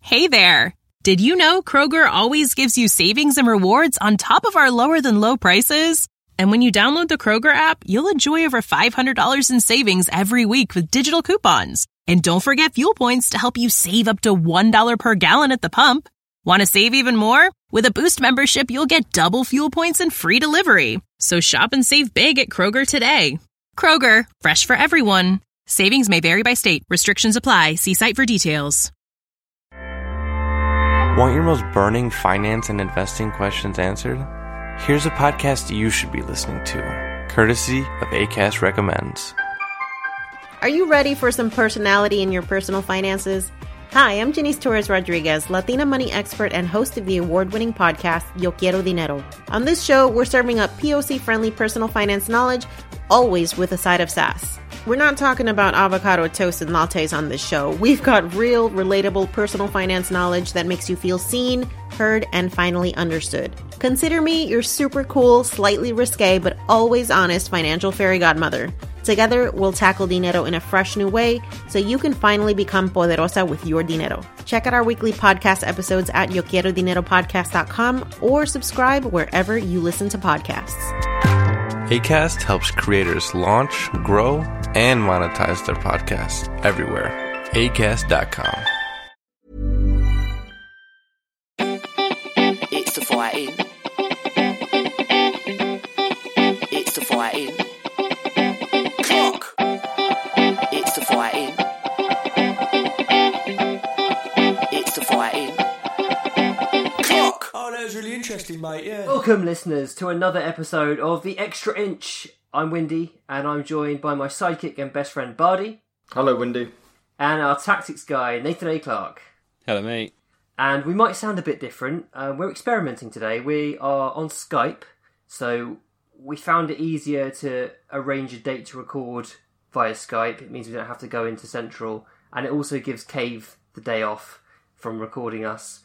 Hey there! Did you know Kroger always gives you savings and rewards on top of our lower-than-low prices? And when you download the Kroger app, you'll enjoy over $500 in savings every week with digital coupons. And don't forget fuel points to help you save up to $1 per gallon at the pump. Want to save even more? With a Boost membership, you'll get double fuel points and free delivery. So shop and save big at Kroger today. Kroger, fresh for everyone. Savings may vary by state. Restrictions apply. See site for details. Want your most burning finance and investing questions answered? Here's a podcast you should be listening to, courtesy of Acast Recommends. Are you ready for some personality in your personal finances? Hi, I'm Janice Torres-Rodriguez, Latina money expert and host of the award-winning podcast, Yo Quiero Dinero. On this show, we're serving up POC-friendly personal finance knowledge, always with a side of sass. We're not talking about avocado toast and lattes on this show. We've got real, relatable personal finance knowledge that makes you feel seen, heard, and finally understood. Consider me your super cool, slightly risque, but always honest financial fairy godmother. Together, we'll tackle dinero in a fresh new way so you can finally become poderosa with your dinero. Check out our weekly podcast episodes at yoquierodineropodcast.com or subscribe wherever you listen to podcasts. Acast helps creators launch, grow, and monetize their podcasts everywhere. Acast.com. It's the fighting. It's the fighting. Clock. It's the fighting. It's the fighting. Clock. Oh, that was really interesting, mate, yeah. Welcome, listeners, to another episode of The Extra Inch. I'm Windy, and I'm joined by my sidekick and best friend, Bardi. Hello, Windy. And our tactics guy, Nathan A. Clark. Hello, mate. And we might sound a bit different. We're experimenting today. We are on Skype, so we found it easier to arrange a date to record via Skype. It means we don't have to go into Central, and it also gives Cave the day off from recording us.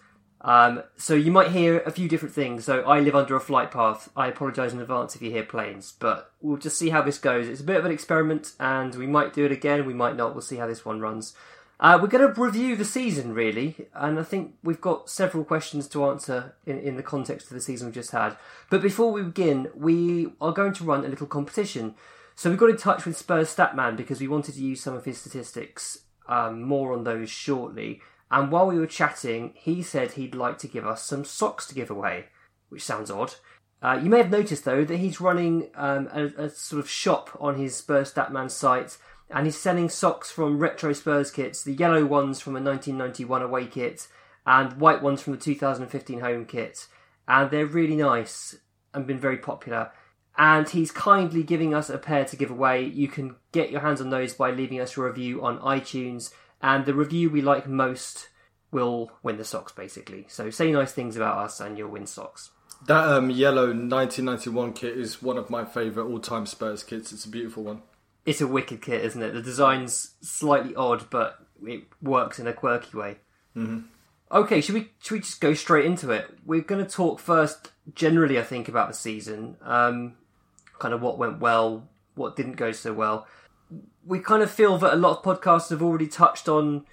So you might hear a few different things. So I live under a flight path. I apologise in advance if you hear planes, but we'll just see how this goes. It's a bit of an experiment, and we might do it again, we might not. We'll see how this one runs. We're going to review the season, really, and I think we've got several questions to answer in the context of the season we've just had. But before we begin, we are going to run a little competition. So we got in touch with Spurs Statman because we wanted to use some of his statistics, more on those shortly. And while we were chatting, he said he'd like to give us some socks to give away, which sounds odd. You may have noticed, though, that he's running a sort of shop on his Spurs Statman site, and he's selling socks from retro Spurs kits, the yellow ones from a 1991 away kit, and white ones from the 2015 home kit. And they're really nice and been very popular. And he's kindly giving us a pair to give away. You can get your hands on those by leaving us a review on iTunes. And the review we like most will win the socks, basically. So say nice things about us and you'll win socks. That yellow 1991 kit is one of my favourite all-time Spurs kits. It's a beautiful one. It's a wicked kit, isn't it? The design's slightly odd, but it works in a quirky way. Mm-hmm. Okay, should we just go straight into it? We're going to talk first, generally, I think, about the season. Kind of what went well, what didn't go so well. We kind of feel that a lot of podcasts have already touched on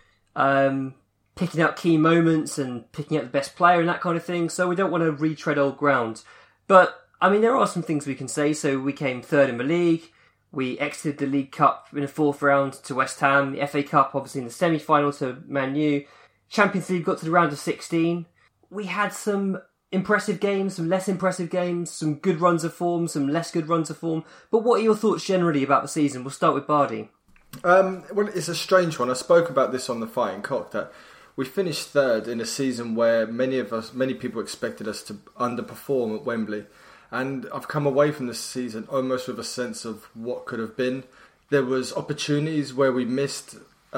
picking out key moments and picking out the best player and that kind of thing, so we don't want to retread old ground. But, I mean, there are some things we can say. So we came third in the league. We exited the League Cup in the fourth round to West Ham. The FA Cup, obviously, in the semi-final to Man U. Champions League got to the round of 16. We had some impressive games, some less impressive games, some good runs of form, some less good runs of form. But what are your thoughts generally about the season? We'll start with Bardi. Well, it's a strange one. I spoke about this on the Fighting Cock, that we finished third in a season where many people expected us to underperform at Wembley. And I've come away from this season almost with a sense of what could have been. There was opportunities where we missed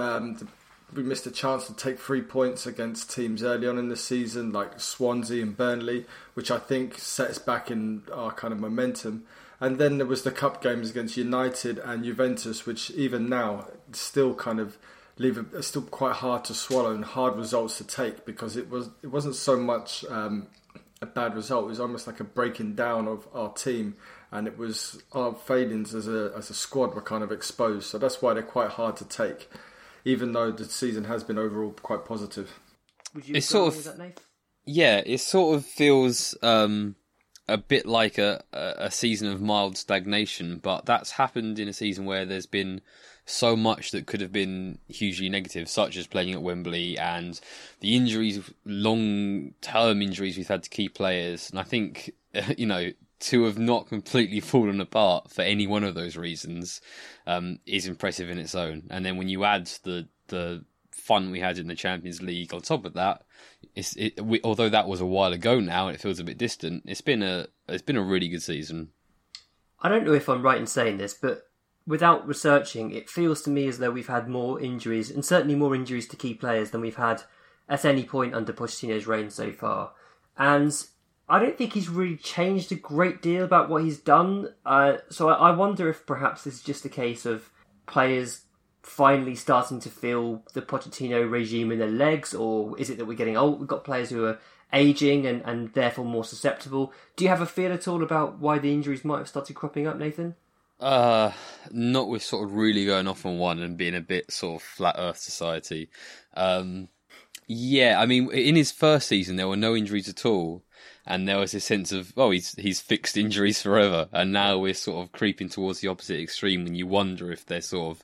a chance to take 3 points against teams early on in the season, like Swansea and Burnley, which I think set us back in our kind of momentum. And then there was the cup games against United and Juventus, which even now still kind of it's still quite hard to swallow and hard results to take, because it wasn't so much a bad result. It was almost like a breaking down of our team, and it was our failings as a squad were kind of exposed. So that's why they're quite hard to take, even though the season has been overall quite positive. Would you It sort agree with that, Nathan? Yeah, it sort of feels a bit like a season of mild stagnation, but that's happened in a season where there's been so much that could have been hugely negative, such as playing at Wembley and the injuries, long-term injuries we've had to key players. And I think, to have not completely fallen apart for any one of those reasons is impressive in its own. And then when you add the fun we had in the Champions League on top of that, although that was a while ago now and it feels a bit distant, it's been a really good season. I don't know if I'm right in saying this, but without researching, it feels to me as though we've had more injuries, and certainly more injuries to key players than we've had at any point under Pochettino's reign so far. And I don't think he's really changed a great deal about what he's done. So I wonder if perhaps this is just a case of players finally starting to feel the Pochettino regime in their legs, or is it that we're getting old? We've got players who are ageing and therefore more susceptible. Do you have a feel at all about why the injuries might have started cropping up, Nathan? Not with sort of really going off on one and being a bit sort of flat earth society. Yeah, I mean, in his first season, there were no injuries at all. And there was this sense of, he's fixed injuries forever. And now we're sort of creeping towards the opposite extreme when you wonder if there's sort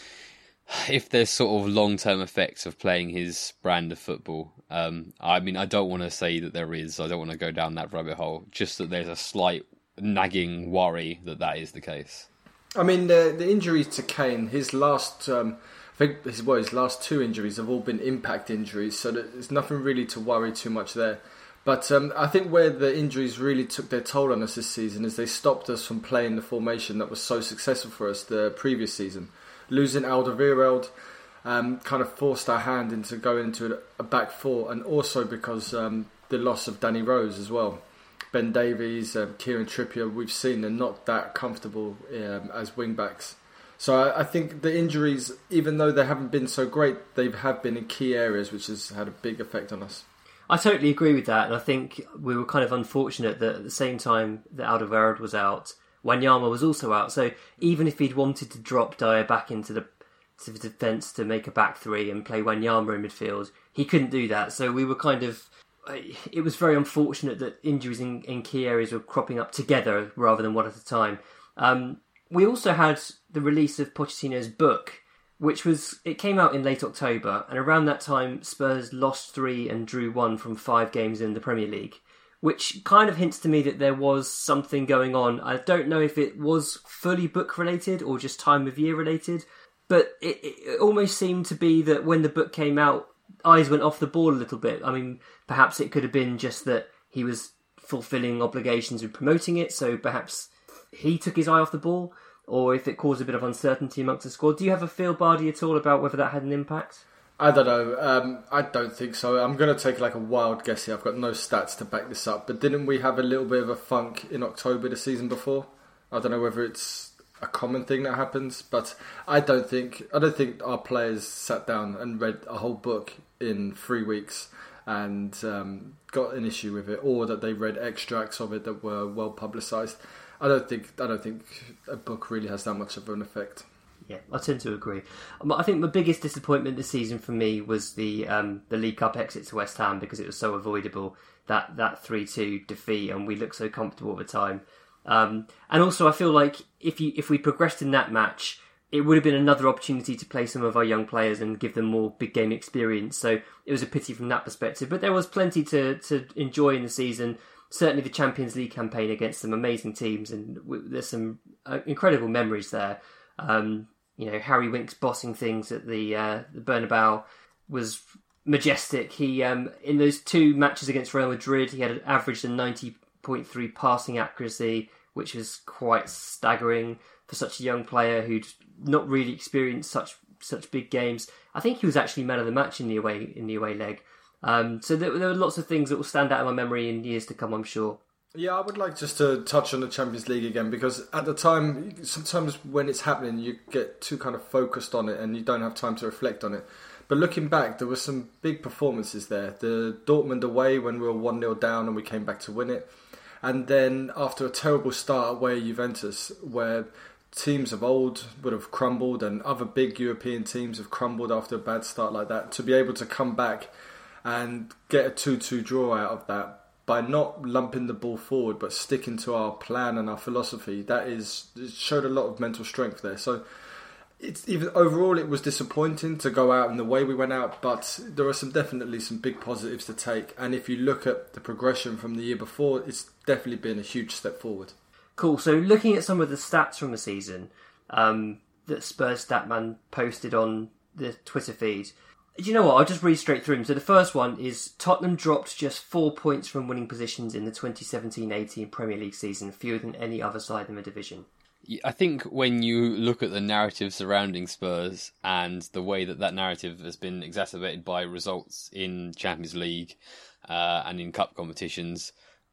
of long-term effects of playing his brand of football. I mean, I don't want to say that there is. I don't want to go down that rabbit hole. Just that there's a slight nagging worry that is the case. I mean, the injuries to Kane, his last, I think his last two injuries have all been impact injuries, so there's nothing really to worry too much there. But I think where the injuries really took their toll on us this season is they stopped us from playing the formation that was so successful for us the previous season. Losing Alderweireld kind of forced our hand into going into a back four, and also because the loss of Danny Rose as well. Ben Davies, Kieran Trippier, we've seen they're not that comfortable as wing-backs. So I think the injuries, even though they haven't been so great, they have been in key areas, which has had a big effect on us. I totally agree with that, and I think we were kind of unfortunate that at the same time that Alderweireld was out, Wanyama was also out. So even if he'd wanted to drop Dyer back into the defence to make a back three and play Wanyama in midfield, he couldn't do that. So we were kind of... It was very unfortunate that injuries in key areas were cropping up together rather than one at a time. We also had the release of Pochettino's book, it came out in late October, and around that time Spurs lost 3 and drew 1 from 5 games in the Premier League, which kind of hints to me that there was something going on. I don't know if it was fully book related or just time of year related, but it almost seemed to be that when the book came out, eyes went off the ball a little bit. I mean, perhaps it could have been just that he was fulfilling obligations with promoting it, so perhaps he took his eye off the ball, or if it caused a bit of uncertainty amongst the squad. Do you have a feel, Bardi, at all about whether that had an impact? I don't know. I don't think so. I'm going to take like a wild guess here. I've got no stats to back this up. But didn't we have a little bit of a funk in October the season before? I don't know whether it's a common thing that happens, but I don't think our players sat down and read a whole book in 3 weeks and got an issue with it, or that they read extracts of it that were well publicised. I don't think a book really has that much of an effect. Yeah, I tend to agree. I think the biggest disappointment this season for me was the League Cup exit to West Ham, because it was so avoidable, that 3-2 defeat, and we looked so comfortable at the time. And also I feel like if we progressed in that match, it would have been another opportunity to play some of our young players and give them more big game experience. So it was a pity from that perspective. But there was plenty to enjoy in the season. Certainly the Champions League campaign against some amazing teams, and there's some incredible memories there. Harry Winks bossing things at the Bernabeu was majestic. He in those 2 matches against Real Madrid, he had averaged a 90.3 passing accuracy, which was quite staggering for such a young player who'd not really experienced such big games. I think he was actually man of the match in the away leg. So there were lots of things that will stand out in my memory in years to come, I'm sure. Yeah, I would like just to touch on the Champions League again, because at the time, sometimes when it's happening, you get too kind of focused on it and you don't have time to reflect on it. But looking back, there were some big performances there. The Dortmund away when we were 1-0 down and we came back to win it. And then after a terrible start away at Juventus, where teams of old would have crumbled and other big European teams have crumbled after a bad start like that, to be able to come back and get a 2-2 draw out of that by not lumping the ball forward but sticking to our plan and our philosophy. It showed a lot of mental strength there. So overall it was disappointing to go out in the way we went out, but there are definitely some big positives to take, and if you look at the progression from the year before, it's definitely been a huge step forward. Cool. So looking at some of the stats from the season that Spurs Statman posted on the Twitter feed, do you know what? I'll just read straight through them. So the first one is Tottenham dropped just 4 points from winning positions in the 2017-18 Premier League season, fewer than any other side in the division. I think when you look at the narrative surrounding Spurs and the way that narrative has been exacerbated by results in Champions League and in cup competitions,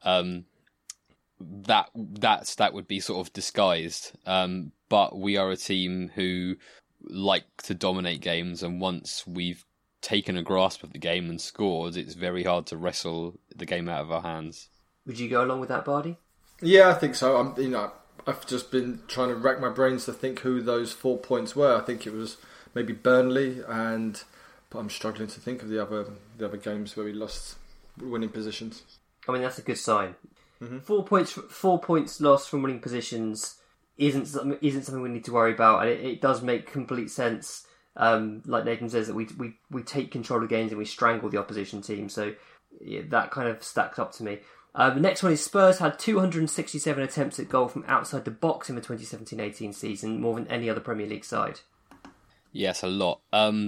that would be sort of disguised. But we are a team who like to dominate games, and once we've taken a grasp of the game and scored, it's very hard to wrestle the game out of our hands. Would you go along with that, Bardi? Yeah, I think so. I've just been trying to rack my brains to think who those 4 points were. I think it was maybe Burnley, but I'm struggling to think of the other games where we lost winning positions. I mean, that's a good sign. Mm-hmm. 4 points lost from winning positions isn't something we need to worry about, and it does make complete sense. Like Nathan says, that we take control of games and we strangle the opposition team. So yeah, that kind of stacked up to me. The next one is Spurs had 267 attempts at goal from outside the box in the 2017-18 season, more than any other Premier League side. Yes, a lot.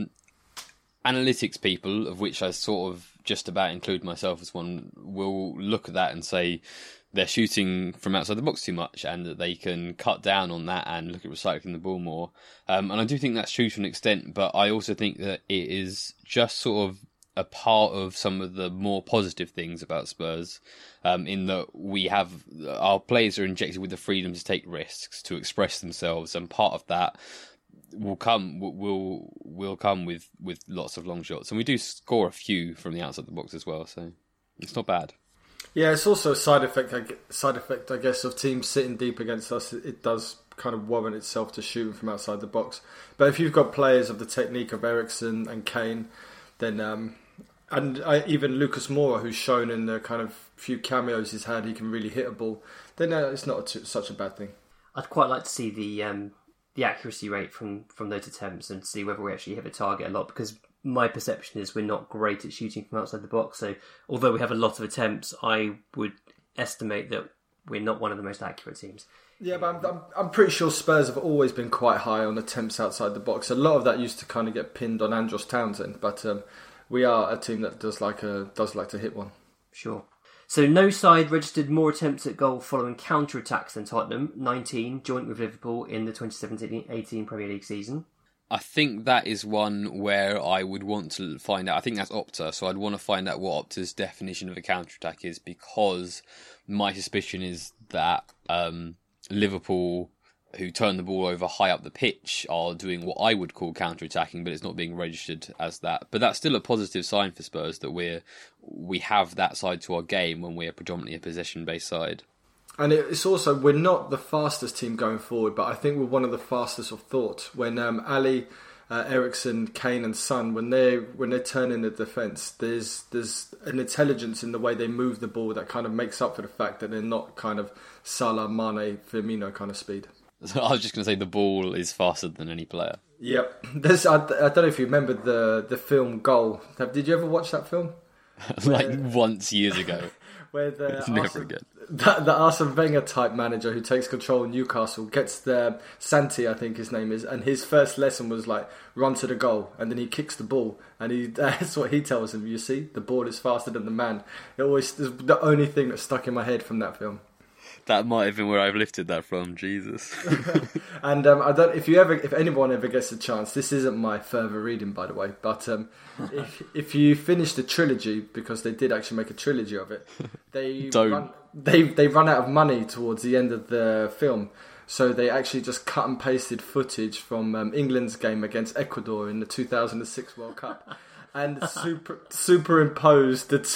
Analytics people, of which I sort of just about include myself as one, will look at that and say they're shooting from outside the box too much and that they can cut down on that and look at recycling the ball more. And I do think that's true to an extent, but I also think that it is just sort of a part of some of the more positive things about Spurs, in that our players are injected with the freedom to take risks, to express themselves, and part of that will come with lots of long shots, and we do score a few from the outside the box as well, so it's not bad. Yeah, it's also a side effect, I guess, of teams sitting deep against us. It does kind of warrant itself to shooting from outside the box. But if you've got players of the technique of Eriksen and Kane, then even Lucas Moura, who's shown in the kind of few cameos he's had, he can really hit a ball, then it's not such a bad thing. I'd quite like to see the accuracy rate from those attempts and see whether we actually hit the target a lot, because my perception is we're not great at shooting from outside the box. So although we have a lot of attempts, I would estimate that we're not one of the most accurate teams. Yeah, but I'm pretty sure Spurs have always been quite high on attempts outside the box. A lot of that used to kind of get pinned on Andros Townsend, but we are a team that does like to hit one. Sure. So no side registered more attempts at goal following counter-attacks than Tottenham, 19, joint with Liverpool in the 2017-18 Premier League season. I think that is one where I would want to find out. I think that's Opta, so I'd want to find out what Opta's definition of a counter-attack is, because my suspicion is that Liverpool, who turn the ball over high up the pitch, are doing what I would call counter-attacking, but it's not being registered as that. But that's still a positive sign for Spurs, that we have that side to our game when we're predominantly a possession-based side. And it's also, we're not the fastest team going forward, but I think we're one of the fastest of thought. When Ali, Eriksen, Kane and Son, when they turn in the defence, there's an intelligence in the way they move the ball that kind of makes up for the fact that they're not kind of Salah, Mane, Firmino kind of speed. I was just going to say the ball is faster than any player. Yep. I don't know if you remember the film Goal. Did you ever watch that film? Once years ago. Where it's never again. The Arsene Wenger type manager who takes control of Newcastle gets the Santi, I think his name is, and his first lesson was like run to the goal, and then he kicks the ball, and that's what he tells him. You see, the ball is faster than the man. It always is the only thing that stuck in my head from that film. That might have been where I've lifted that from. Jesus. And I don't. If anyone ever gets a chance, this isn't my further reading, by the way. But if you finish the trilogy, because they did actually make a trilogy of it, they run out of money towards the end of the film, so they actually just cut and pasted footage from England's game against Ecuador in the 2006 World Cup, and superimposed the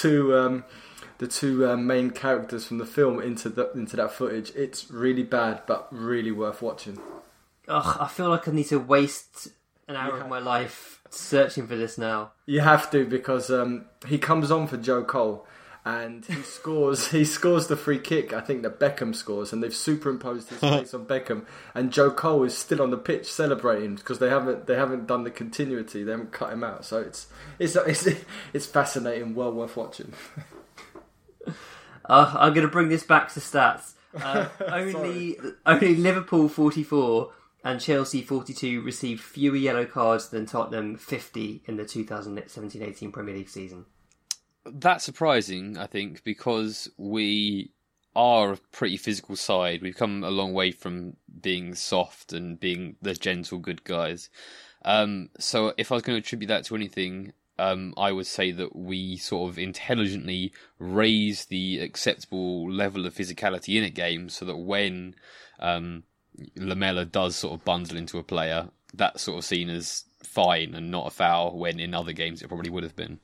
two main characters from the film into that footage. It's really bad, but really worth watching. Ugh, I feel like I need to waste an hour of my life searching for this now. You have to, because he comes on for Joe Cole and he scores the free kick, I think, that Beckham scores, and they've superimposed his face on Beckham, and Joe Cole is still on the pitch celebrating because they haven't done the continuity, they haven't cut him out. So it's fascinating, well worth watching. I'm going to bring this back to stats. Only Liverpool 44 and Chelsea 42 received fewer yellow cards than Tottenham 50 in the 2017-18 Premier League season. That's surprising, I think, because we are a pretty physical side. We've come a long way from being soft and being the gentle good guys. So if I was going to attribute that to anything, I would say that we sort of intelligently raise the acceptable level of physicality in a game so that when Lamela does sort of bundle into a player, that's sort of seen as fine and not a foul, when in other games it probably would have been.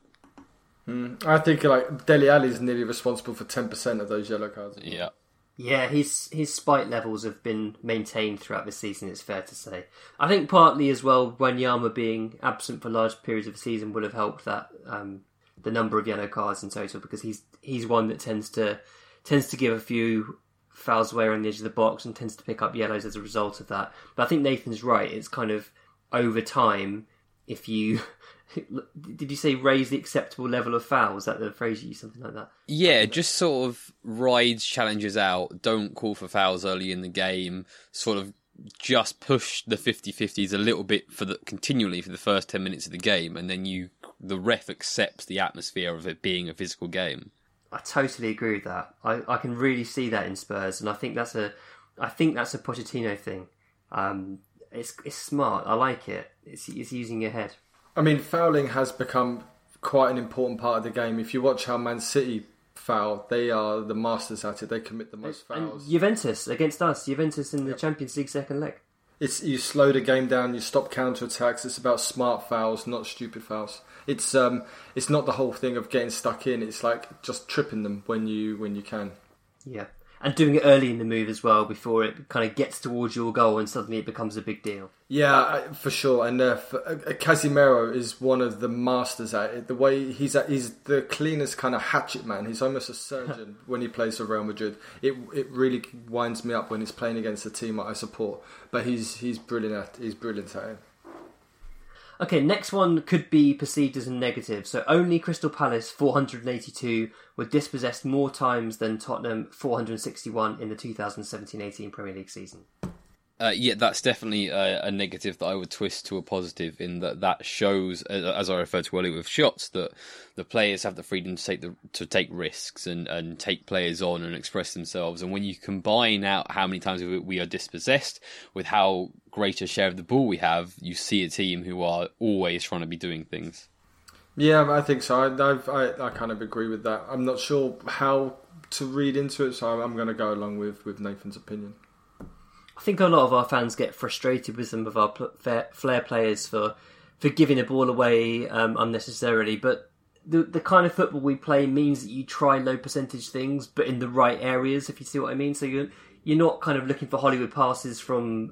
I think like Dele Alli is nearly responsible for 10% of those yellow cards. Yeah, his spite levels have been maintained throughout the season, it's fair to say. I think partly as well, Wanyama being absent for large periods of the season would have helped that the number of yellow cards in total, because he's one that tends to give a few fouls away around the edge of the box and tends to pick up yellows as a result of that. But I think Nathan's right, it's kind of over time, if you... Did you say raise the acceptable level of fouls? Is that the phrase you used? Something like that? Yeah, just sort of rides challenges out. Don't call for fouls early in the game. Sort of just push the 50-50s a little bit continually for the first 10 minutes of the game, and then the ref accepts the atmosphere of it being a physical game. I totally agree with that. I can really see that in Spurs, and I think that's a Pochettino thing. It's smart. I like it. It's using your head. I mean, fouling has become quite an important part of the game. If you watch how Man City foul, they are the masters at it. They commit the most fouls. And Juventus against us. Juventus in the Champions League second leg. You slow the game down. You stop counter-attacks. It's about smart fouls, not stupid fouls. It's not the whole thing of getting stuck in. It's like just tripping them when you can. Yeah. And doing it early in the move as well, before it kind of gets towards your goal and suddenly it becomes a big deal. Yeah, for sure. And Casemiro is one of the masters at it. The way he's the cleanest kind of hatchet man. He's almost a surgeon when he plays for Real Madrid. It really winds me up when he's playing against a team that I support. But he's brilliant at it. Okay, next one could be perceived as a negative. So only Crystal Palace, 482, were dispossessed more times than Tottenham, 461 in the 2017-18 Premier League season. Yeah, that's definitely a negative that I would twist to a positive, in that shows, as I referred to earlier with shots, that the players have the freedom to take risks and take players on and express themselves. And when you combine out how many times we are dispossessed with how great a share of the ball we have, you see a team who are always trying to be doing things. Yeah, I think so. I kind of agree with that. I'm not sure how to read into it, so I'm going to go along with Nathan's opinion. I think a lot of our fans get frustrated with some of our flair players for giving the ball away unnecessarily, but the kind of football we play means that you try low percentage things, but in the right areas, if you see what I mean. So you're not kind of looking for Hollywood passes from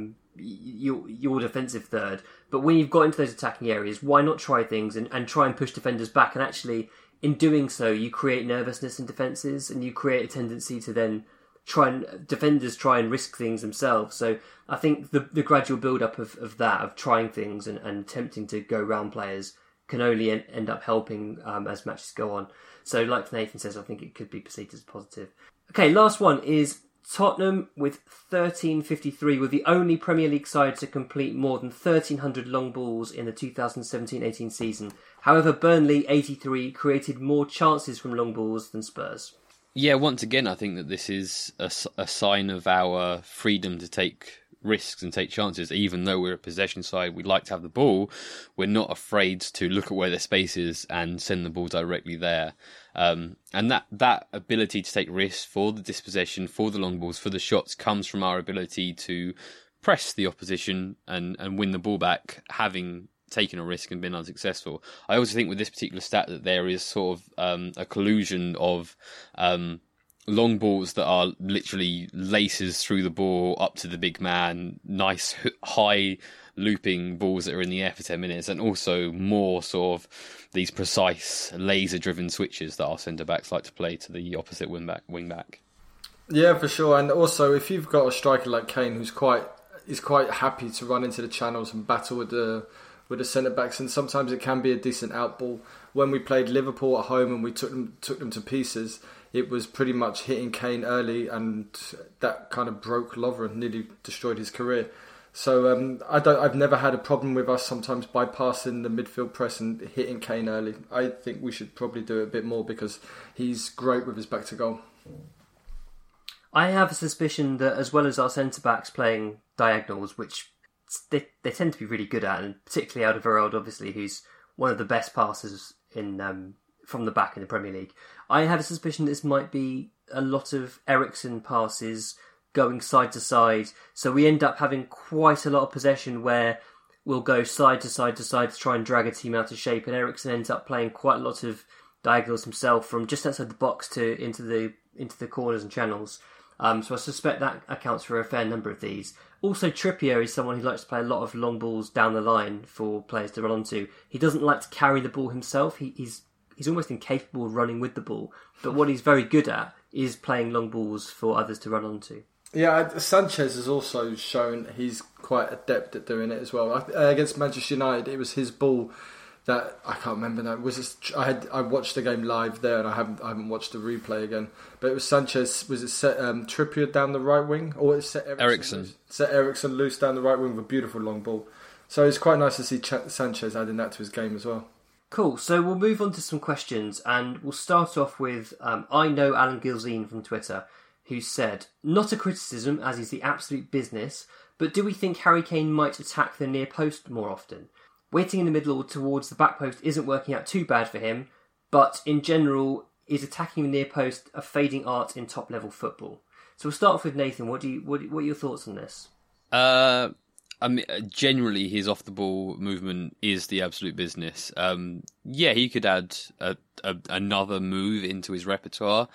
your defensive third, but when you've got into those attacking areas, why not try things and try and push defenders back? And actually, in doing so, you create nervousness in defences, and you create a tendency to then defenders try and risk things themselves. So I think the gradual build-up of that, of trying things and attempting to go round players, can only end up helping as matches go on. So like Nathan says, I think it could be perceived as positive. Okay, last one is Tottenham with 1353 were the only Premier League side to complete more than 1,300 long balls in the 2017-18 season. However, Burnley, 83, created more chances from long balls than Spurs. Yeah, once again, I think that this is a sign of our freedom to take risks and take chances. Even though we're a possession side, we like to have the ball, we're not afraid to look at where their space is and send the ball directly there. And that ability to take risks for the dispossession, for the long balls, for the shots, comes from our ability to press the opposition and win the ball back, having taken a risk and been unsuccessful. I also think with this particular stat that there is sort of a collusion of long balls that are literally laces through the ball up to the big man, nice high looping balls that are in the air for 10 minutes, and also more sort of these precise laser-driven switches that our centre-backs like to play to the opposite wing-back. Yeah, for sure. And also, if you've got a striker like Kane who's quite happy to run into the channels and battle with the centre-backs, and sometimes it can be a decent outball. When we played Liverpool at home and we took them to pieces, it was pretty much hitting Kane early, and that kind of broke Lovren, nearly destroyed his career. So I've never had a problem with us sometimes bypassing the midfield press and hitting Kane early. I think we should probably do it a bit more because he's great with his back to goal. I have a suspicion that as well as our centre-backs playing diagonals, which they tend to be really good at, and particularly Alderweireld, obviously, who's one of the best passers in from the back in the Premier League, I have a suspicion this might be a lot of Eriksen passes going side to side, so we end up having quite a lot of possession where we'll go side to side to side to try and drag a team out of shape, and Eriksen ends up playing quite a lot of diagonals himself from just outside the box to into the corners and channels. So I suspect that accounts for a fair number of these. Also, Trippier is someone who likes to play a lot of long balls down the line for players to run onto. He doesn't like to carry the ball himself. He's almost incapable of running with the ball. But what he's very good at is playing long balls for others to run onto. Yeah, Sanchez has also shown he's quite adept at doing it as well. Against Manchester United, it was his ball that I can't remember now. I watched the game live there, and I haven't watched the replay again. But it was Sanchez. Was it set Trippier down the right wing, or it set Eriksen loose down the right wing with a beautiful long ball? So it's quite nice to see Sanchez adding that to his game as well. Cool. So we'll move on to some questions, and we'll start off with I know Alan Gilzine from Twitter, who said, "Not a criticism, as is the absolute business, but do we think Harry Kane might attack the near post more often? Waiting in the middle or towards the back post isn't working out too bad for him, but in general, is attacking the near post a fading art in top-level football?" So we'll start off with Nathan. What are your thoughts on this? I mean, generally, his off-the-ball movement is the absolute business. He could add another move into his repertoire,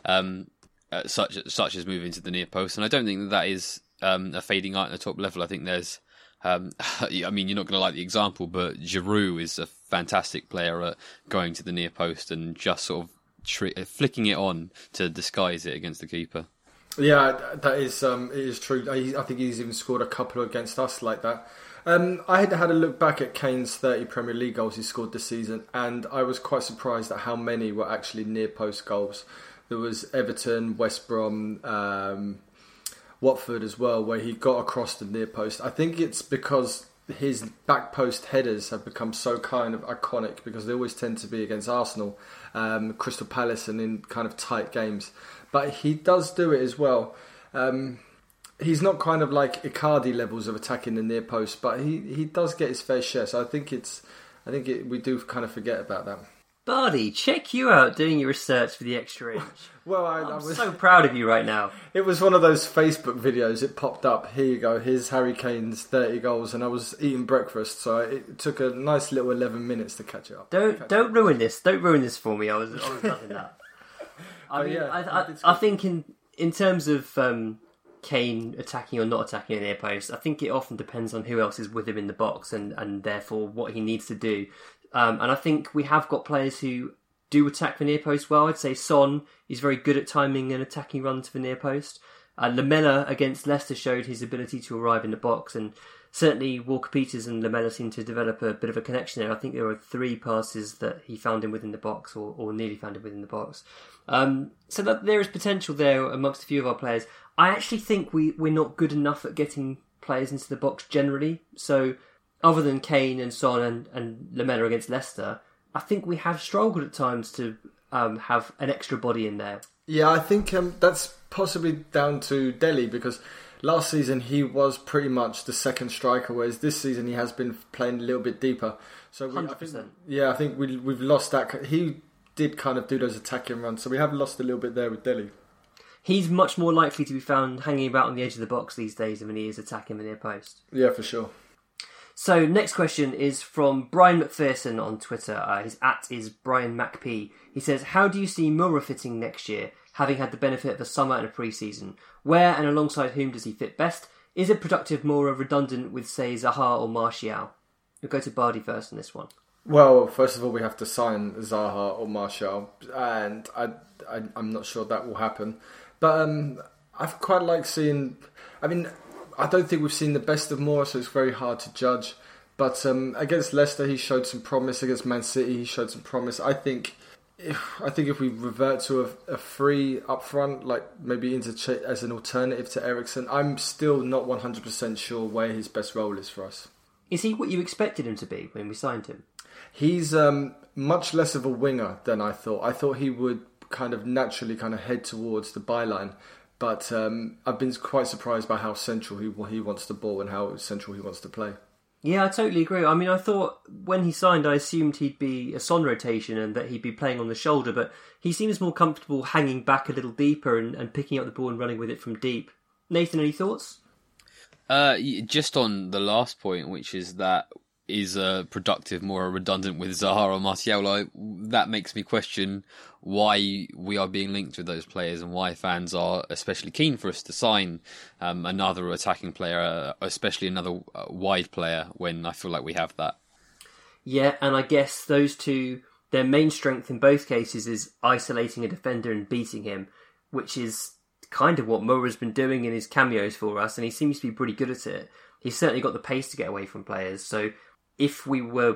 such as moving to the near post, and I don't think that is a fading art at the top level. I think there's I mean, you're not going to like the example, but Giroud is a fantastic player at going to the near post and just sort of flicking it on to disguise it against the keeper. Yeah, that is it is true. I think he's even scored a couple against us like that. I had a look back at Kane's 30 Premier League goals he scored this season, and I was quite surprised at how many were actually near post goals. There was Everton, West Brom, Watford as well, where he got across the near post. I think it's because his back post headers have become so kind of iconic, because they always tend to be against Arsenal, Crystal Palace, and in kind of tight games. But he does do it as well. He's not kind of like Icardi levels of attacking the near post, but he does get his fair share. So I think we do kind of forget about that. Bardi, check you out doing your research for the extra inch. Well, I'm so proud of you right now. It was one of those Facebook videos. It popped up. Here you go. Here's Harry Kane's 30 goals, and I was eating breakfast, so it took a nice little 11 minutes to catch it up. Don't ruin this. Don't ruin this for me. I was loving that. I think in terms of Kane attacking or not attacking an near post, I think it often depends on who else is with him in the box, and therefore what he needs to do. And I think we have got players who do attack the near post well. I'd say Son is very good at timing an attacking run to the near post. Lamela against Leicester showed his ability to arrive in the box, and certainly Walker-Peters and Lamela seem to develop a bit of a connection there. I think there were 3 passes that he found him within the box, or nearly found him within the box. So that there is potential there amongst a few of our players. I actually think we're not good enough at getting players into the box generally. So other than Kane and Son and Lamela against Leicester, I think we have struggled at times to have an extra body in there. Yeah, I think that's possibly down to Dele, because last season he was pretty much the second striker, whereas this season he has been playing a little bit deeper. So 100%. I think we've lost that. He did kind of do those attacking runs, so we have lost a little bit there with Dele. He's much more likely to be found hanging about on the edge of the box these days than he is attacking the near post. Yeah, for sure. So next question is from Brian McPherson on Twitter. His @ is Brian MacP. He says, "How do you see Moura fitting next year, having had the benefit of a summer and a pre-season? Where and alongside whom does he fit best? Is it productive, more redundant with, say, Zaha or Martial? We'll go to Bardi first on this one. Well, first of all, we have to sign Zaha or Martial, and I'm not sure that will happen. But I've quite like seeing... I mean, I don't think we've seen the best of Moura, so it's very hard to judge. But against Leicester, he showed some promise. Against Man City, he showed some promise. I think if we revert to a free up front, like maybe as an alternative to Eriksen, I'm still not 100% sure where his best role is for us. Is he what you expected him to be when we signed him? He's much less of a winger than I thought. I thought he would kind of naturally kind of head towards the byline. But I've been quite surprised by how central he wants the ball and how central he wants to play. Yeah, I totally agree. I mean, I thought when he signed, I assumed he'd be a Son rotation and that he'd be playing on the shoulder, but he seems more comfortable hanging back a little deeper and picking up the ball and running with it from deep. Nathan, any thoughts? Just on the last point, which is that is productive, more redundant with Zaha or Martial, that makes me question why we are being linked with those players and why fans are especially keen for us to sign another attacking player, especially another wide player, when I feel like we have that. Yeah, and I guess those two, their main strength in both cases is isolating a defender and beating him, which is kind of what Moura's been doing in his cameos for us, and he seems to be pretty good at it. He's certainly got the pace to get away from players, so if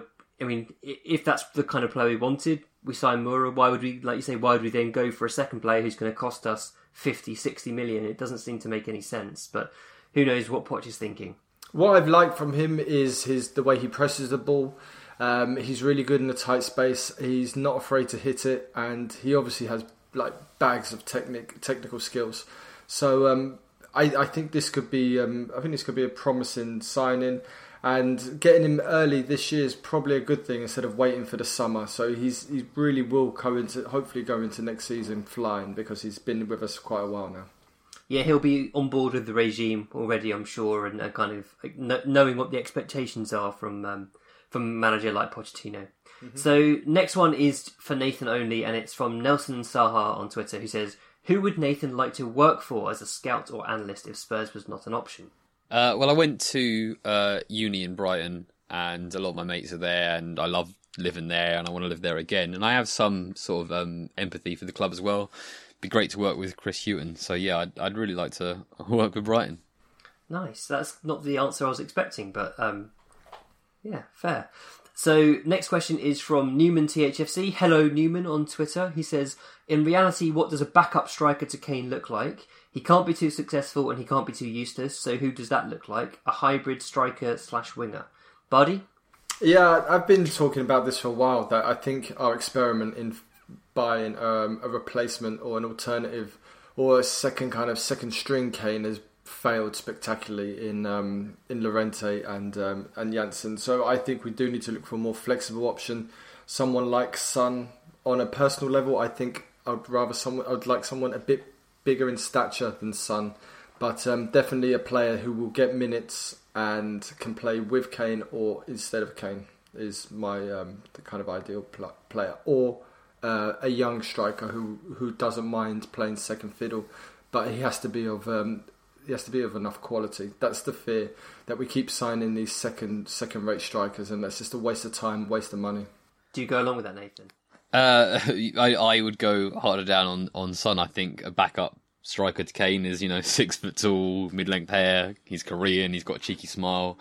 that's the kind of player we wanted, we sign Moura, why would we then go for a second player who's going to cost us 50, 60 million? It doesn't seem to make any sense, but who knows what Poch is thinking. What I've liked from him is the way he presses the ball. He's really good in the tight space. He's not afraid to hit it, and he obviously has like bags of technical skills. So I think this could be a promising signing. And getting him early this year is probably a good thing instead of waiting for the summer. So he really will hopefully go into next season flying, because he's been with us for quite a while now. Yeah, he'll be on board with the regime already, I'm sure, and kind of knowing what the expectations are from a manager like Pochettino. Mm-hmm. So next one is for Nathan only, and it's from Nelson Saha on Twitter, who says, who would Nathan like to work for as a scout or analyst if Spurs was not an option? Well, I went to uni in Brighton, and a lot of my mates are there, and I love living there, and I want to live there again. And I have some sort of empathy for the club as well. It'd be great to work with Chris Hughton. So yeah, I'd really like to work with Brighton. Nice. That's not the answer I was expecting, but yeah, fair. So next question is from Newman THFC. Hello Newman on Twitter. He says, in reality, what does a backup striker to Kane look like? He can't be too successful and he can't be too useless, so who does that look like? A hybrid striker/winger. Bardi? Yeah, I've been talking about this for a while, that I think our experiment in buying a replacement or an alternative or a second string Kane has failed spectacularly in Llorente and Janssen. So I think we do need to look for a more flexible option. Someone like Son. On a personal level, I think I'd like someone a bit bigger in stature than Son, but definitely a player who will get minutes and can play with Kane or instead of Kane is my the kind of ideal player, or a young striker who doesn't mind playing second fiddle, but he has to be of enough quality. That's the fear, that we keep signing these second rate strikers, and that's just a waste of time, waste of money. Do you go along with that, Nathan? I would go harder down on Son. I think a backup striker to Kane is 6 foot tall, mid-length hair. He's Korean. He's got a cheeky smile.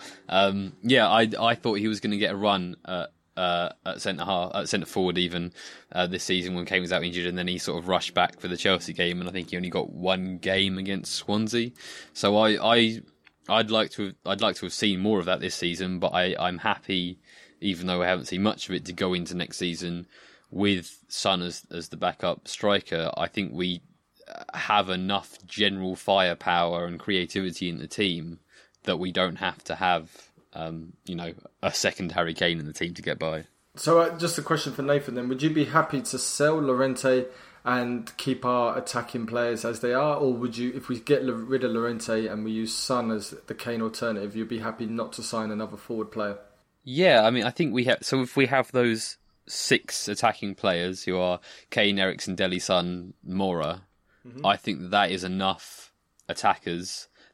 I thought he was going to get a run at centre forward even this season when Kane was out injured, and then he sort of rushed back for the Chelsea game, and I think he only got one game against Swansea. So I'd like to have seen more of that this season, but I'm happy, even though I haven't seen much of it, to go into next season with Son as the backup striker. I think we have enough general firepower and creativity in the team that we don't have to have a second Harry Kane in the team to get by. So just a question for Nathan then. Would you be happy to sell Llorente and keep our attacking players as they are? Or would you, if we get rid of Llorente and we use Son as the Kane alternative, you'd be happy not to sign another forward player? Yeah, I mean, I think we have. So if we have those 6 attacking players who are Kane, Eriksen, Dele, Son, Moura, I think that is enough attackers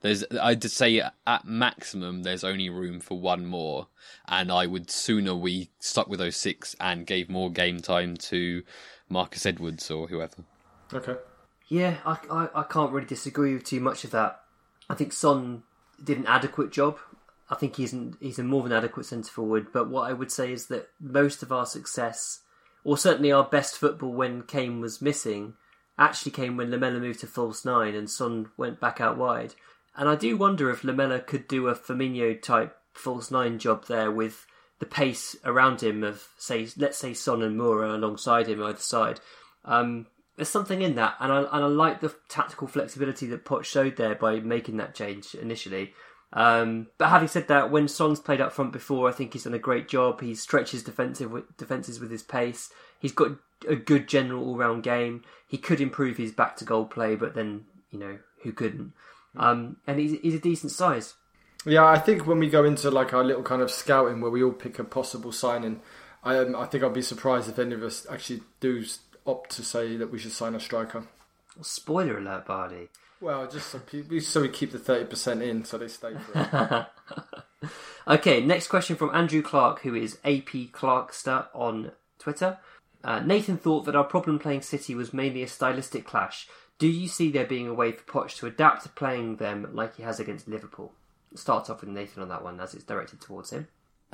I'd say at maximum there's only room for one more, and I would sooner we stuck with those 6 and gave more game time to Marcus Edwards or whoever. Okay. Yeah, I can't really disagree with too much of that. I think Son did an adequate job. I think he's a more than adequate centre forward. But what I would say is that most of our success, or certainly our best football when Kane was missing, actually came when Lamela moved to false 9 and Son went back out wide. And I do wonder if Lamela could do a Firmino type false 9 job there with the pace around him of, let's say Son and Moura alongside him either side. There's something in that, and I like the tactical flexibility that Poch showed there by making that change initially. But having said that, when Son's played up front before, I think he's done a great job. He stretches defences with his pace. He's got a good general all-round game. He could improve his back-to-goal play, but then, who couldn't? And he's a decent size. Yeah, I think when we go into like our little kind of scouting where we all pick a possible signing, I think I'd be surprised if any of us actually do opt to say that we should sign a striker. Spoiler alert, Bardi. Well, just so we keep the 30% in, so they stay for it. Okay, next question from Andrew Clark, who is AP Clarkster on Twitter. Nathan thought that our problem playing City was mainly a stylistic clash. Do you see there being a way for Poch to adapt to playing them like he has against Liverpool? Start off with Nathan on that one, as it's directed towards him.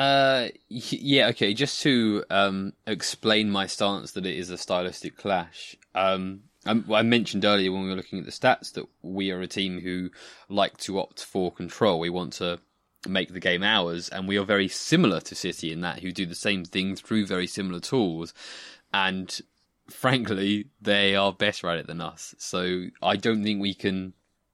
Yeah, okay. Just to explain my stance that it is a stylistic clash. I mentioned earlier when we were looking at the stats that we are a team who like to opt for control. We want to make the game ours, and we are very similar to City in that, who do the same thing through very similar tools. And frankly, they are better at it than us. So I don't think we can.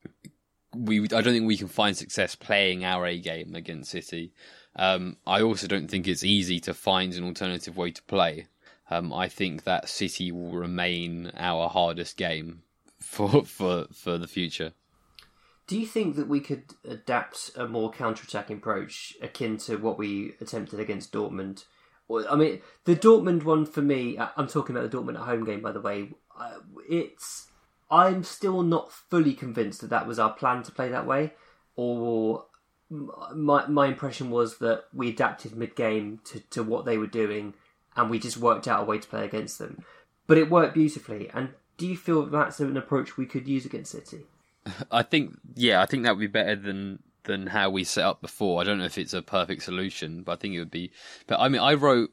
I don't think we can find success playing our A game against City. I also don't think it's easy to find an alternative way to play. I think that City will remain our hardest game for the future. Do you think that we could adapt a more counter-attacking approach akin to what we attempted against Dortmund? I mean, the Dortmund one for me, I'm talking about the Dortmund at home game, by the way, I'm still not fully convinced that was our plan to play that way, or my impression was that we adapted mid-game to what they were doing and we just worked out a way to play against them. But it worked beautifully. And do you feel that's an approach we could use against City? I think that would be better than how we set up before. I don't know if it's a perfect solution, but I think it would be. But I mean, I wrote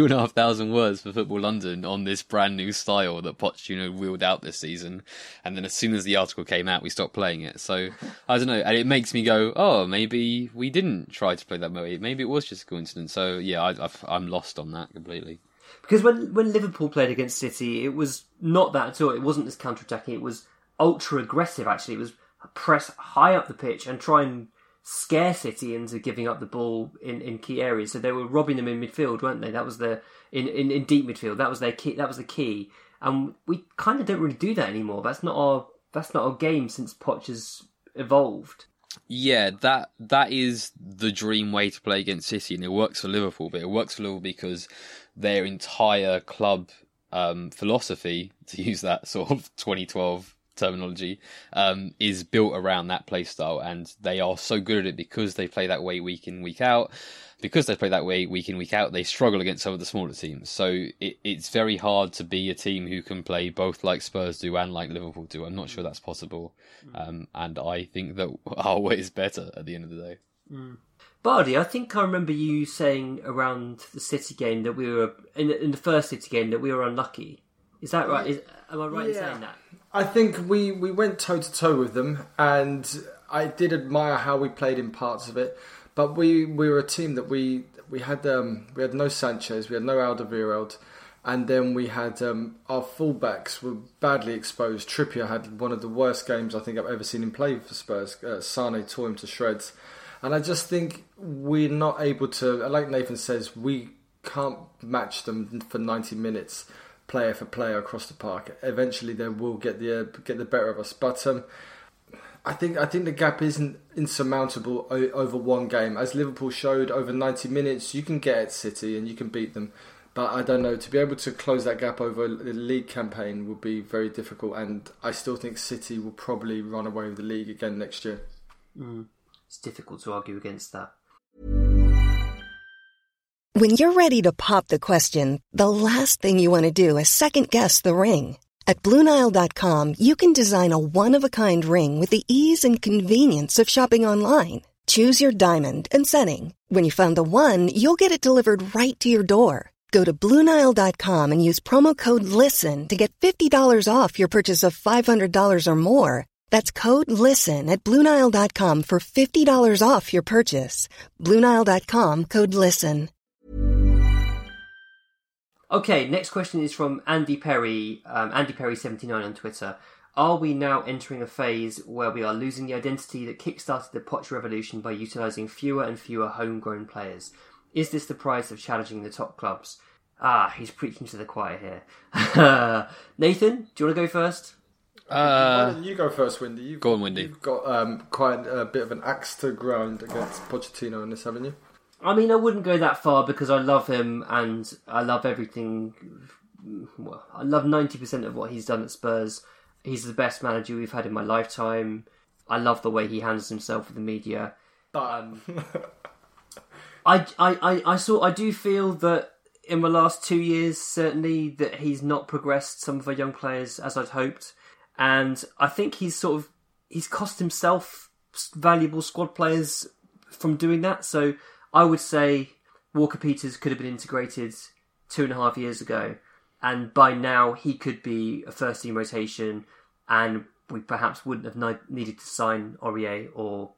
2,500 words for Football London on this brand new style that Pochettino wheeled out this season, and then as soon as the article came out, we stopped playing it. So I don't know, and it makes me go, oh, maybe we didn't try to play that way. Maybe it was just a coincidence. So yeah, I'm lost on that completely. Because when Liverpool played against City, it was not that at all. It wasn't as counter-attacking. It was ultra aggressive. Actually, it was press high up the pitch and try and scare City into giving up the ball in key areas. So they were robbing them in midfield, weren't they? That was in deep midfield. That was their key. That was the key. And we kind of don't really do that anymore. That's not our game since Poch has evolved. Yeah, that is the dream way to play against City, and it works for Liverpool. But it works for Liverpool because their entire club philosophy, to use that sort of 2012 terminology, is built around that play style, and they are so good at it because they play that way week in, week out. Because they play that way week in, week out, they struggle against some of the smaller teams. So it's very hard to be a team who can play both like Spurs do and like Liverpool do. I'm not sure that's possible. And I think that our way is better at the end of the day. Bardi, I think I remember you saying around the City game that we were, in the first City game, that we were unlucky. Is that right? Am I right in saying that? I think we went toe-to-toe with them, and I did admire how we played in parts of it. But we were a team that we had no Sanchez, we had no Alderweireld, and then we had our fullbacks were badly exposed. Trippier had one of the worst games I think I've ever seen him play for Spurs. Sane tore him to shreds. And I just think we're not able to, like Nathan says, we can't match them for 90 minutes, player for player across the park. Eventually they will get the better of us. But I think the gap isn't insurmountable over one game. As Liverpool showed, over 90 minutes, you can get at City and you can beat them. But I don't know, to be able to close that gap over the league campaign would be very difficult. And I still think City will probably run away with the league again next year. It's difficult to argue against that. When you're ready to pop the question, the last thing you want to do is second-guess the ring. At BlueNile.com, you can design a one-of-a-kind ring with the ease and convenience of shopping online. Choose your diamond and setting. When you find the one, you'll get it delivered right to your door. Go to BlueNile.com and use promo code LISTEN to get $50 off your purchase of $500 or more. That's code LISTEN at BlueNile.com for $50 off your purchase. BlueNile.com, code LISTEN. Okay, next question is from Andy Perry, Andy Perry79 on Twitter. Are we now entering a phase where we are losing the identity that kickstarted the Poch revolution by utilising fewer and fewer homegrown players? Is this the price of challenging the top clubs? He's preaching to the choir here. Nathan, do you want to go first? Why don't you go first, Windy? Go on, Windy. You've got quite a bit of an axe to grind against Pochettino in this, haven't you? I mean, I wouldn't go that far because I love him and I love everything. Well, I love 90% of what he's done at Spurs. He's the best manager we've had in my lifetime. I love the way he handles himself with the media. I do feel that in the last 2 years, certainly, that he's not progressed some of our young players as I'd hoped. And I think he's cost himself valuable squad players from doing that. So I would say Walker Peters could have been integrated 2.5 years ago. And by now he could be a first team rotation and we perhaps wouldn't have needed to sign Aurier or,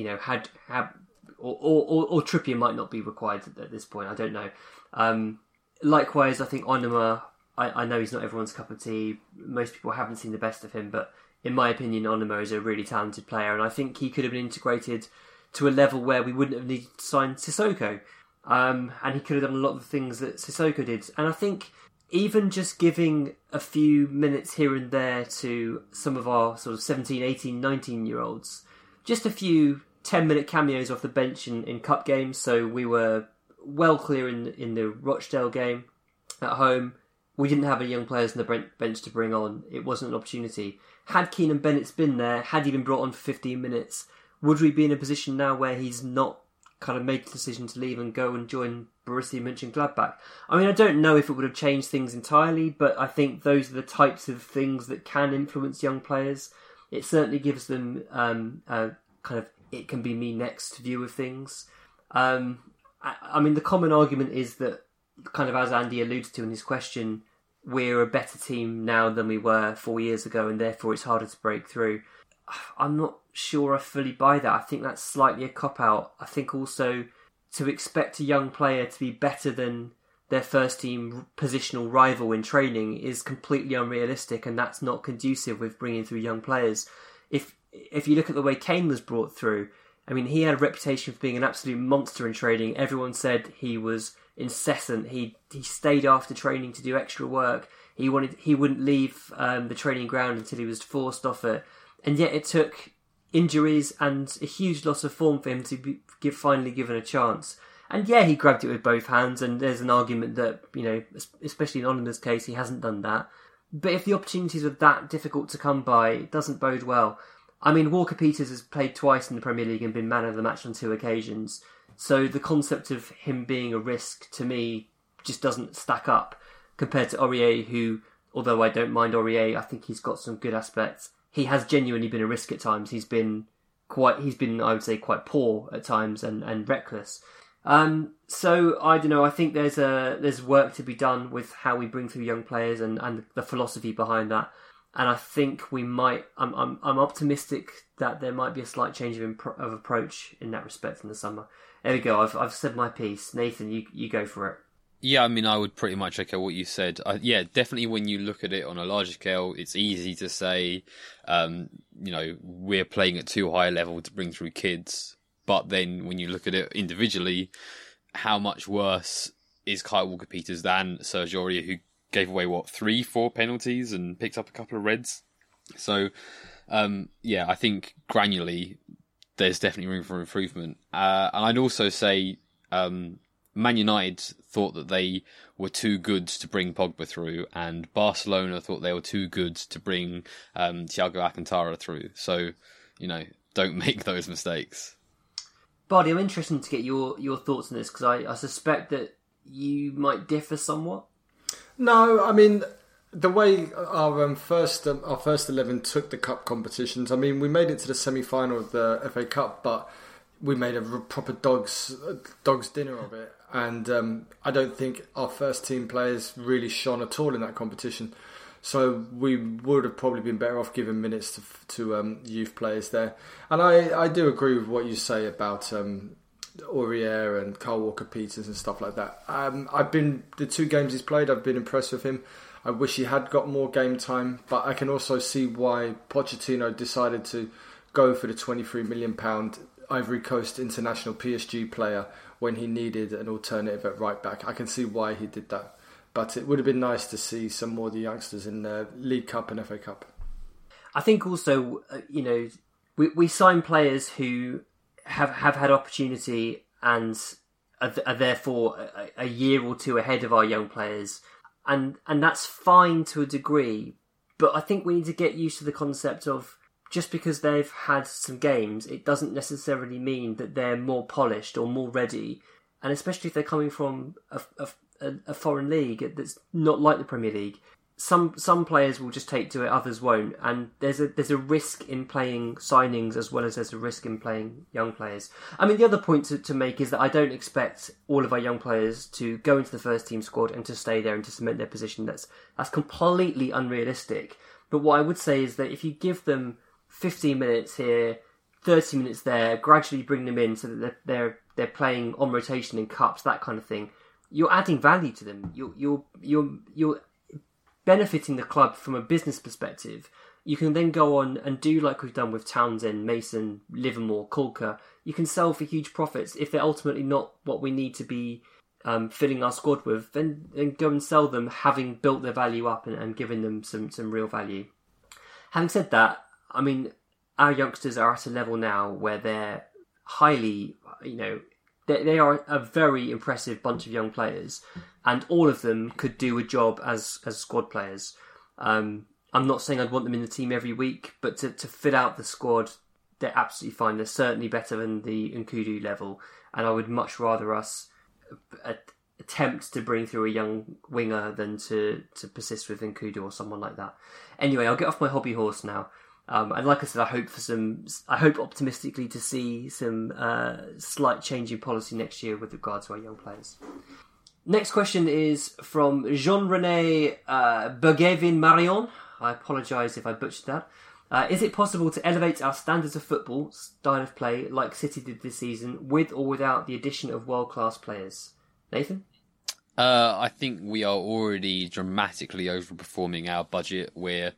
or Trippier might not be required at this point. I don't know. Likewise, I think Onuma, I know he's not everyone's cup of tea. Most people haven't seen the best of him, but in my opinion, Onuma is a really talented player, and I think he could have been integrated to a level where we wouldn't have needed to sign Sissoko. And he could have done a lot of the things that Sissoko did. And I think even just giving a few minutes here and there to some of our sort of 17, 18, 19-year-olds, just a few 10-minute cameos off the bench in cup games. So we were well clear in the Rochdale game at home. We didn't have any young players on the bench to bring on. It wasn't an opportunity. Had Keenan Bennett's been there, had he been brought on for 15 minutes, would we be in a position now where he's not kind of made the decision to leave and go and join Borussia Mönchengladbach? I mean, I don't know if it would have changed things entirely, but I think those are the types of things that can influence young players. It certainly gives them a kind of it can be me next view of things. I mean, the common argument is that, kind of as Andy alludes to in his question, we're a better team now than we were 4 years ago and therefore it's harder to break through. I'm not sure I fully buy that. I think that's slightly a cop-out. I think also to expect a young player to be better than their first team positional rival in training is completely unrealistic, and that's not conducive with bringing through young players. If you look at the way Kane was brought through, I mean, he had a reputation for being an absolute monster in training. Everyone said he was incessant. He stayed after training to do extra work. He wouldn't leave the training ground until he was forced off it. And yet it took injuries and a huge loss of form for him to be finally given a chance. And yeah, he grabbed it with both hands, and there's an argument that, especially in Onuma's case, he hasn't done that. But if the opportunities are that difficult to come by, it doesn't bode well. I mean, Walker Peters has played twice in the Premier League and been man of the match on 2 occasions. So the concept of him being a risk, to me, just doesn't stack up compared to Aurier, who, although I don't mind Aurier, I think he's got some good aspects. He has genuinely been a risk at times. He's been, I would say, quite poor at times and reckless. So I don't know. I think there's work to be done with how we bring through young players and the philosophy behind that. And I think we might. I'm optimistic that there might be a slight change of approach in that respect in the summer. There we go. I've said my piece. Nathan, you go for it. Yeah, I mean, I would pretty much echo what you said. Yeah, definitely when you look at it on a larger scale, it's easy to say, we're playing at too high a level to bring through kids. But then when you look at it individually, how much worse is Kyle Walker-Peters than Serge Aurier, who gave away, 3-4 penalties and picked up a couple of reds? So, I think granularly, there's definitely room for improvement. And I'd also say Man United thought that they were too good to bring Pogba through, and Barcelona thought they were too good to bring Thiago Alcantara through. So, don't make those mistakes. Bardi, I'm interested to get your thoughts on this, because I suspect that you might differ somewhat. No, I mean, the way our first 11 took the cup competitions, I mean, we made it to the semi-final of the FA Cup, but we made a proper dog's dinner of it. And I don't think our first team players really shone at all in that competition. So we would have probably been better off giving minutes to youth players there. And I do agree with what you say about Aurier and Kyle Walker-Peters and stuff like that. The 2 games he's played, I've been impressed with him. I wish he had got more game time, but I can also see why Pochettino decided to go for the £23 million Ivory Coast international PSG player when he needed an alternative at right back. I can see why he did that. But it would have been nice to see some more of the youngsters in the League Cup and FA Cup. I think also, we sign players who have had opportunity and are therefore a year or two ahead of our young players. And that's fine to a degree. But I think we need to get used to the concept of just because they've had some games, it doesn't necessarily mean that they're more polished or more ready. And especially if they're coming from a foreign league that's not like the Premier League, some players will just take to it, others won't. And there's a risk in playing signings as well as there's a risk in playing young players. I mean, the other point to make is that I don't expect all of our young players to go into the first team squad and to stay there and to cement their position. That's completely unrealistic. But what I would say is that if you give them 15 minutes here, 30 minutes there, gradually bring them in so that they're playing on rotation in cups, that kind of thing, you're adding value to them. You're benefiting the club from a business perspective. You can then go on and do like we've done with Townsend, Mason, Livermore, Kulka. You can sell for huge profits. If they're ultimately not what we need to be filling our squad with, then go and sell them, having built their value up and given them some real value. Having said that, I mean, our youngsters are at a level now where they're highly, they are a very impressive bunch of young players, and all of them could do a job as squad players. I'm not saying I'd want them in the team every week, but to fill out the squad, they're absolutely fine. They're certainly better than the Nkudu level, and I would much rather us attempt to bring through a young winger than to persist with Nkudu or someone like that. Anyway, I'll get off my hobby horse now. And like I said, I hope optimistically to see some slight change in policy next year with regard to our young players. Next question is from Jean-René Bergevin-Marion. I apologise if I butchered that. Is it possible to elevate our standards of football, style of play, like City did this season, with or without the addition of world-class players? Nathan? I think we are already dramatically overperforming our budget. We're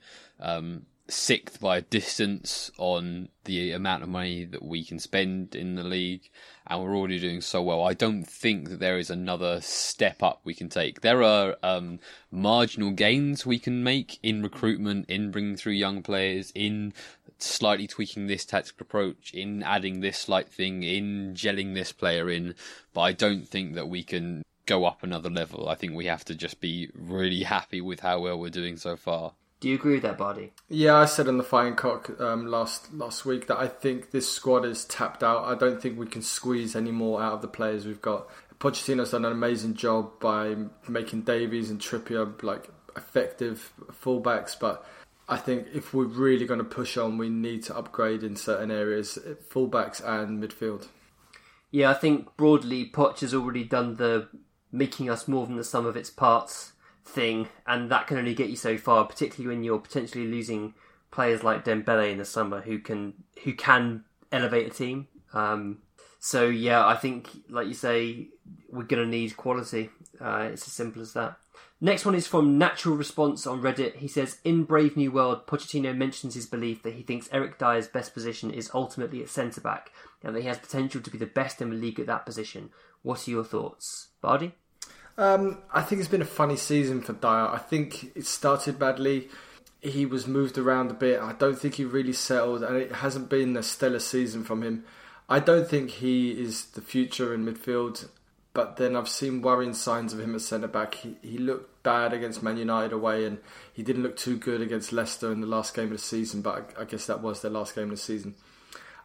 6th by a distance on the amount of money that we can spend in the league, and we're already doing so well. I don't think that there is another step up we can take. There are marginal gains we can make in recruitment, in bringing through young players, in slightly tweaking this tactical approach, in adding this slight thing, in gelling this player in, but I don't think that we can go up another level. I think we have to just be really happy with how well we're doing so far. Do you agree with that, Bardi? Yeah, I said on the Fighting Cock last week that I think this squad is tapped out. I don't think we can squeeze any more out of the players we've got. Pochettino's done an amazing job by making Davies and Trippier like effective fullbacks, but I think if we're really going to push on, we need to upgrade in certain areas, fullbacks and midfield. Yeah, I think broadly Poch has already done the making us more than the sum of its parts thing, and that can only get you so far, particularly when you're potentially losing players like Dembele in the summer who can elevate a team. So yeah, I think, like you say, we're going to need quality. It's as simple as that. Next one is from Natural Response on Reddit. He says, in Brave New World, Pochettino mentions his belief that he thinks Eric Dyer's best position is ultimately at centre-back, and that he has potential to be the best in the league at that position. What are your thoughts? Bardi? I think it's been a funny season for Dyer. I think it started badly. He was moved around a bit. I don't think he really settled, and it hasn't been a stellar season from him. I don't think he is the future in midfield, but then I've seen worrying signs of him at centre-back. He looked bad against Man United away, and he didn't look too good against Leicester in the last game of the season, but I guess that was their last game of the season.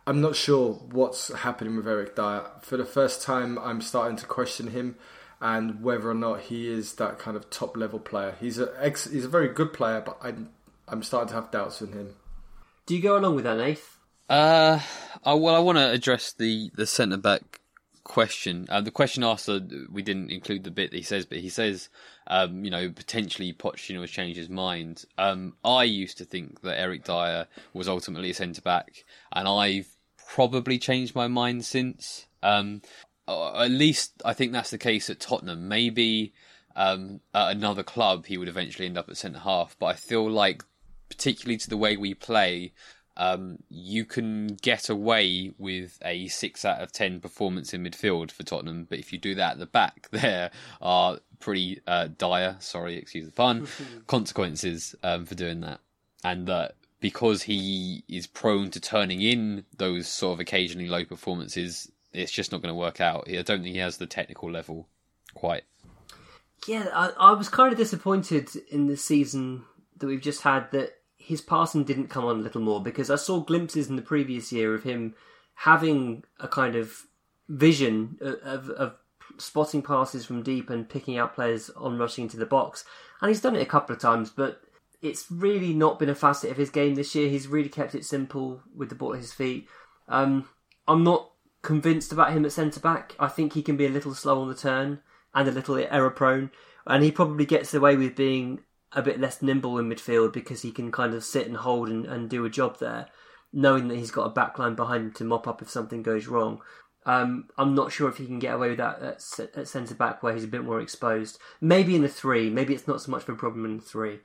I'm not sure what's happening with Eric Dyer. For the first time, I'm starting to question him and whether or not he is that kind of top level player. He's a very good player, but I'm starting to have doubts in him. Do you go along with that, Nath? I want to address the centre back question. The question asked, we didn't include the bit that he says, but he says, potentially Pochettino has changed his mind. I used to think that Eric Dyer was ultimately a centre back, and I've probably changed my mind since. At least I think that's the case at Tottenham. Maybe at another club he would eventually end up at centre half, but I feel like, particularly to the way we play, you can get away with a 6 out of 10 performance in midfield for Tottenham, but if you do that at the back, there are pretty dire, sorry, excuse the pun, consequences for doing that. And because he is prone to turning in those sort of occasionally low performances, it's just not going to work out. I don't think he has the technical level quite. Yeah, I was kind of disappointed in the season that we've just had that his passing didn't come on a little more, because I saw glimpses in the previous year of him having a kind of vision of spotting passes from deep and picking out players on rushing into the box. And he's done it a couple of times, but it's really not been a facet of his game this year. He's really kept it simple with the ball at his feet. I'm not convinced about him at centre-back. I think he can be a little slow on the turn and a little error-prone, and he probably gets away with being a bit less nimble in midfield because he can kind of sit and hold and do a job there, knowing that he's got a backline behind him to mop up if something goes wrong. I'm not sure if he can get away with that at centre-back where he's a bit more exposed. Maybe in the 3. Maybe it's not so much of a problem in the 3.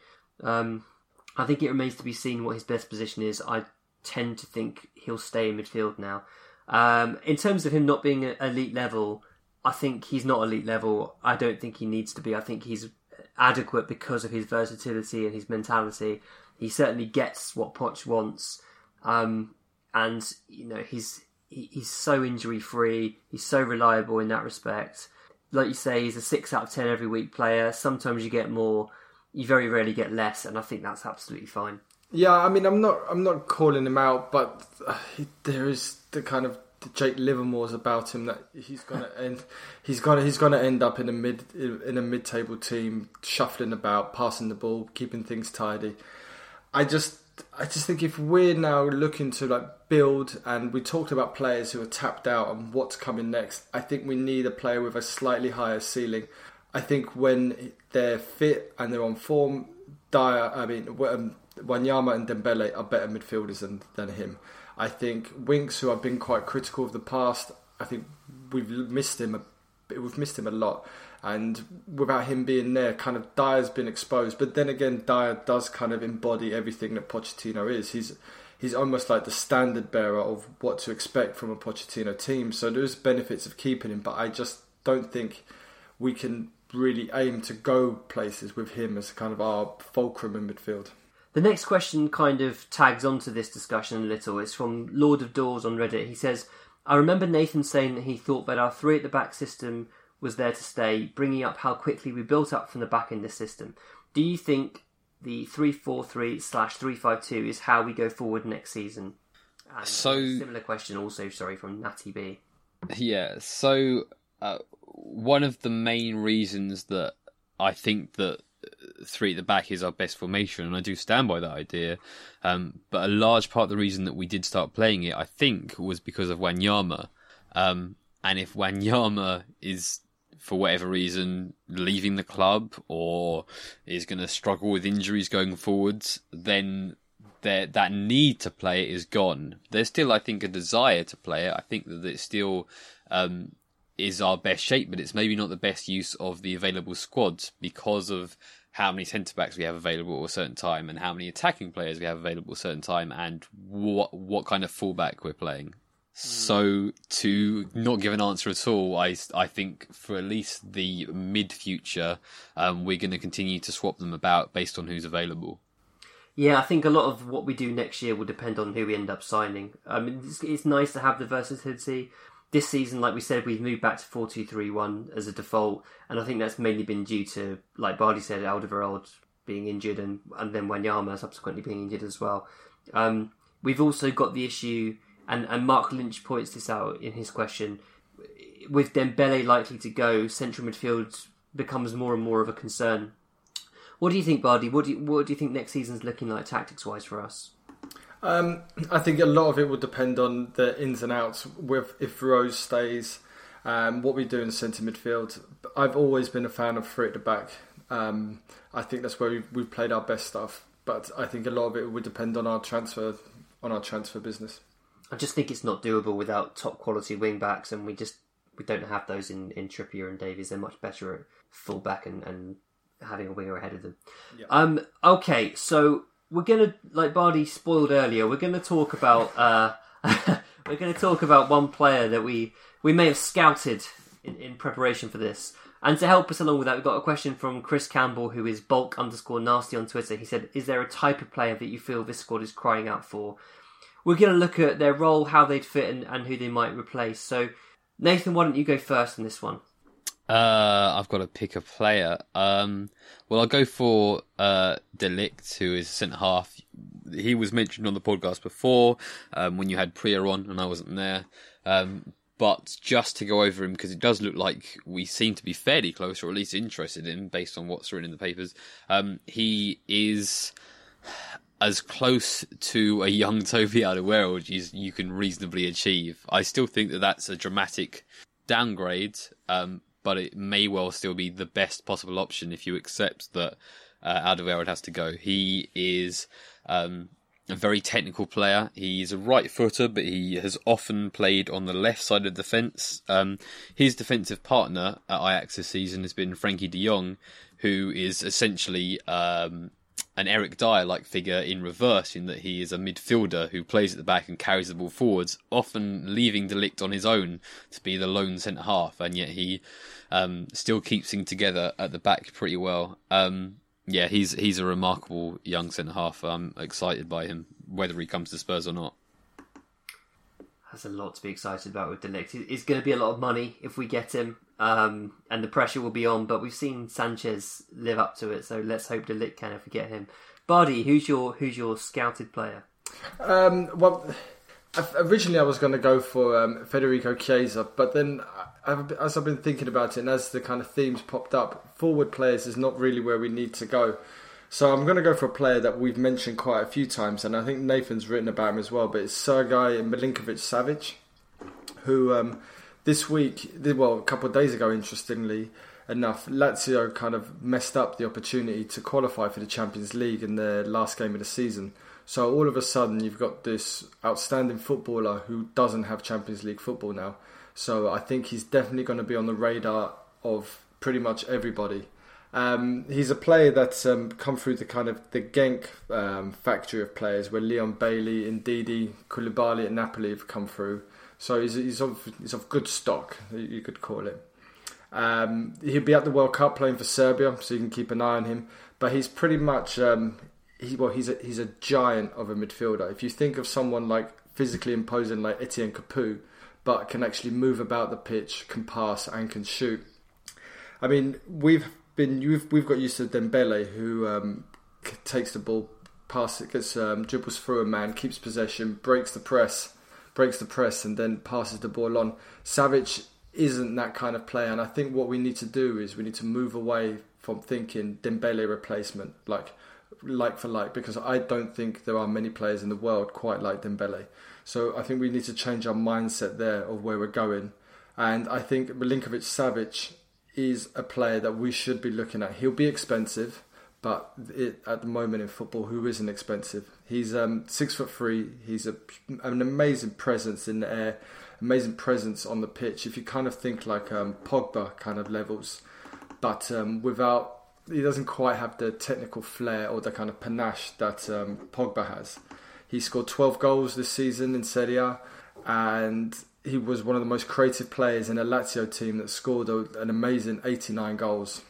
I think it remains to be seen what his best position is. I tend to think he'll stay in midfield now. In terms of him not being at elite level, I think he's not elite level. I don't think he needs to be. I think he's adequate because of his versatility and his mentality. He certainly gets what Poch wants, and he's so injury free. He's so reliable in that respect. Like you say, he's a 6 out of 10 every week player. Sometimes you get more, you very rarely get less, and I think that's absolutely fine. Yeah, I mean, I'm not calling him out, but there is the kind of the Jake Livermore's about him that he's gonna end up in a mid-table team, shuffling about, passing the ball, keeping things tidy. I just think if we're now looking to build, and we talked about players who are tapped out and what's coming next, I think we need a player with a slightly higher ceiling. I think when they're fit and they're on form, Wanyama and Dembele are better midfielders than him. I think Winks, who I've been quite critical of the past, I think we've missed him a lot. And without him being there, kind of Dyer's been exposed. But then again, Dyer does kind of embody everything that Pochettino is. He's almost like the standard bearer of what to expect from a Pochettino team. So there's benefits of keeping him, but I just don't think we can really aim to go places with him as kind of our fulcrum in midfield. The next question kind of tags onto this discussion a little. It's from Lord of Doors on Reddit. He says, I remember Nathan saying that he thought that our 3 at the back system was there to stay, bringing up how quickly we built up from the back in this system. Do you think the 3-4-3/352 is how we go forward next season? And similar question also, from Natty B. Yeah, so one of the main reasons that I think that 3 at the back is our best formation, and I do stand by that idea, but a large part of the reason that we did start playing it, I think, was because of Wanyama. And if Wanyama is, for whatever reason, leaving the club or is going to struggle with injuries going forwards, then that need to play it is gone. There's still, I think, a desire to play it. I think that it still is our best shape, but it's maybe not the best use of the available squads because of how many centre-backs we have available at a certain time and how many attacking players we have available at a certain time and what kind of fullback we're playing. So to not give an answer at all, I think for at least the mid-future, we're going to continue to swap them about based on who's available. Yeah, I think a lot of what we do next year will depend on who we end up signing. It's nice to have the versatility. This season, like we said, we've moved back to 4-2-3-1 as a default, and I think that's mainly been due to, like Bardi said, Alderweireld being injured and then Wanyama subsequently being injured as well. We've also got the issue, And Mark Lynch points this out in his question. With Dembele likely to go, central midfield becomes more and more of a concern. What do you think, Bardi? What do you think next season's looking like tactics-wise for us? I think a lot of it will depend on the ins and outs. With if Rose stays, what we do in the centre midfield. I've always been a fan of three at the back. I think that's where we've played our best stuff. But I think a lot of it would depend on our transfer business. I just think it's not doable without top quality wing backs, and we don't have those in Trippier and Davies. They're much better at full back and having a winger ahead of them. Yeah. Okay, so we're gonna, like Bardi spoiled earlier, we're gonna talk about one player that we may have scouted in preparation for this. And to help us along with that, we've got a question from Chris Campbell, who is bulk_nasty on Twitter. He said, is there a type of player that you feel this squad is crying out for? We're going to look at their role, how they'd fit, and who they might replace. So, Nathan, why don't you go first on this one? I've got to pick a player. Well, I'll go for De Ligt, who is centre-half. He was mentioned on the podcast before, when you had Priya on, and I wasn't there. But just to go over him, because it does look like we seem to be fairly close, or at least interested in, based on what's written in the papers. He is as close to a young Toby Alderweireld as you can reasonably achieve. I still think that that's a dramatic downgrade, but it may well still be the best possible option if you accept that Alderweireld has to go. He is a very technical player. He's a right footer, but he has often played on the left side of the defence. His defensive partner at Ajax this season has been Frankie de Jong, who is essentially an Eric Dyer-like figure in reverse, in that he is a midfielder who plays at the back and carries the ball forwards, often leaving De Ligt on his own to be the lone centre-half, and yet he still keeps things together at the back pretty well. Yeah, he's a remarkable young centre-half. I'm excited by him, whether he comes to Spurs or not. There's a lot to be excited about with De Ligt. It's going to be a lot of money if we get him, and the pressure will be on, but we've seen Sanchez live up to it, so let's hope De Ligt can if we get him. Bardi, who's your scouted player? Well, originally I was going to go for Federico Chiesa, but then as I've been thinking about it, and as the kind of themes popped up, forward players is not really where we need to go. So I'm going to go for a player that we've mentioned quite a few times, and I think Nathan's written about him as well, but it's Sergej Milinkovic-Savic, who this week, well, a couple of days ago, interestingly enough, Lazio kind of messed up the opportunity to qualify for the Champions League in the last game of the season. So all of a sudden, you've got this outstanding footballer who doesn't have Champions League football now. So I think he's definitely going to be on the radar of pretty much everybody. He's a player that's come through the kind of the Genk factory of players, where Leon Bailey, Ndidi, Koulibaly at Napoli have come through. So he's of good stock, you could call it. He'll be at the World Cup playing for Serbia, so you can keep an eye on him. But he's pretty much he's a giant of a midfielder. If you think of someone like physically imposing like Etienne Capoue, but can actually move about the pitch, can pass and can shoot. I mean, we've got used to Dembele, who takes the ball, dribbles through a man, keeps possession, breaks the press, and then passes the ball on. Savic isn't that kind of player, and I think what we need to do is we need to move away from thinking Dembele replacement, like for like, because I don't think there are many players in the world quite like Dembele. So I think we need to change our mindset there of where we're going. And I think Milinkovic-Savic is a player that we should be looking at. He'll be expensive, but at the moment in football, who isn't expensive? He's 6'3". He's an amazing presence in the air, amazing presence on the pitch. If you kind of think like Pogba kind of levels, but he doesn't quite have the technical flair or the kind of panache that Pogba has. He scored 12 goals this season in Serie A, and he was one of the most creative players in a Lazio team that scored an amazing 89 goals.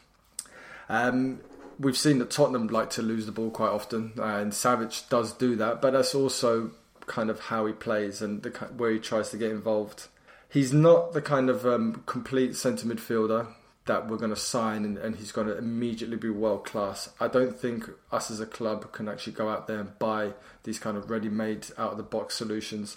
We've seen that Tottenham like to lose the ball quite often, and Savic does do that, but that's also kind of how he plays and where he tries to get involved. He's not the kind of complete centre midfielder that we're going to sign and he's going to immediately be world class. I don't think us as a club can actually go out there and buy these kind of ready-made out-of-the-box solutions.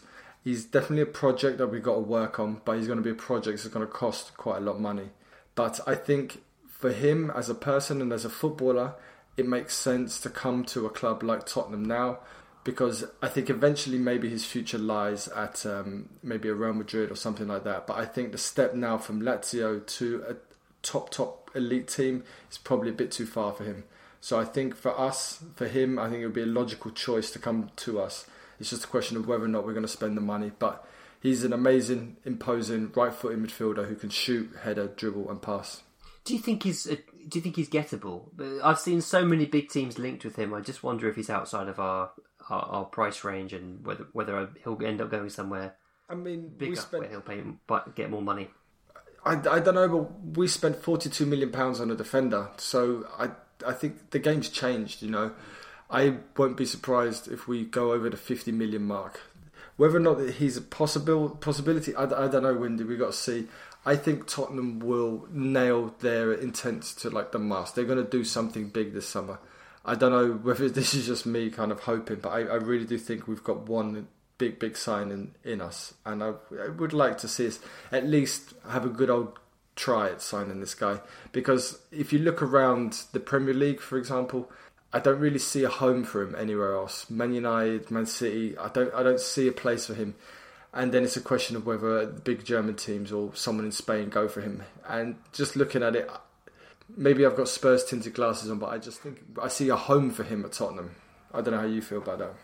He's definitely a project that we've got to work on, but he's going to be a project that's going to cost quite a lot of money. But I think for him as a person and as a footballer, it makes sense to come to a club like Tottenham now, because I think eventually maybe his future lies at maybe a Real Madrid or something like that. But I think the step now from Lazio to a top elite team is probably a bit too far for him. So I think for him, I think it would be a logical choice to come to us. It's just a question of whether or not we're going to spend the money. But he's an amazing, imposing, right-footed midfielder who can shoot, header, dribble and pass. Do you think he's gettable? I've seen so many big teams linked with him. I just wonder if he's outside of our price range and whether he'll end up going somewhere. I mean, bigger where he'll get more money. I don't know, but we spent £42 million on a defender, so I think the game's changed. You know, I won't be surprised if we go over the 50 million mark. Whether or not he's a possibility, I don't know, Wendy. We've got to see. I think Tottenham will nail their intent to like the mast. They're going to do something big this summer. I don't know whether this is just me kind of hoping, but I really do think we've got one big sign in us. And I would like to see us at least have a good old try at signing this guy. Because if you look around the Premier League, for example, I don't really see a home for him anywhere else. Man United, Man City, I don't see a place for him. And then it's a question of whether the big German teams or someone in Spain go for him. And just looking at it, maybe I've got Spurs tinted glasses on, but I just think I see a home for him at Tottenham. I don't know how you feel about that.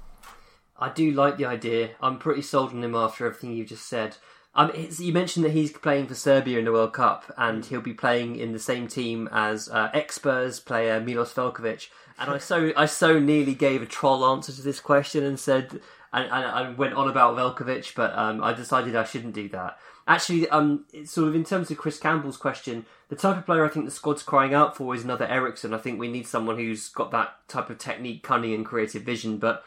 I do like the idea. I'm pretty sold on him after everything you just said. You mentioned that he's playing for Serbia in the World Cup, and he'll be playing in the same team as ex-Spurs player Milos Veljković. And I so nearly gave a troll answer to this question and said, and I went on about Veljković, but I decided I shouldn't do that. Actually, it's sort of in terms of Chris Campbell's question, the type of player I think the squad's crying out for is another Eriksen. I think we need someone who's got that type of technique, cunning, and creative vision. But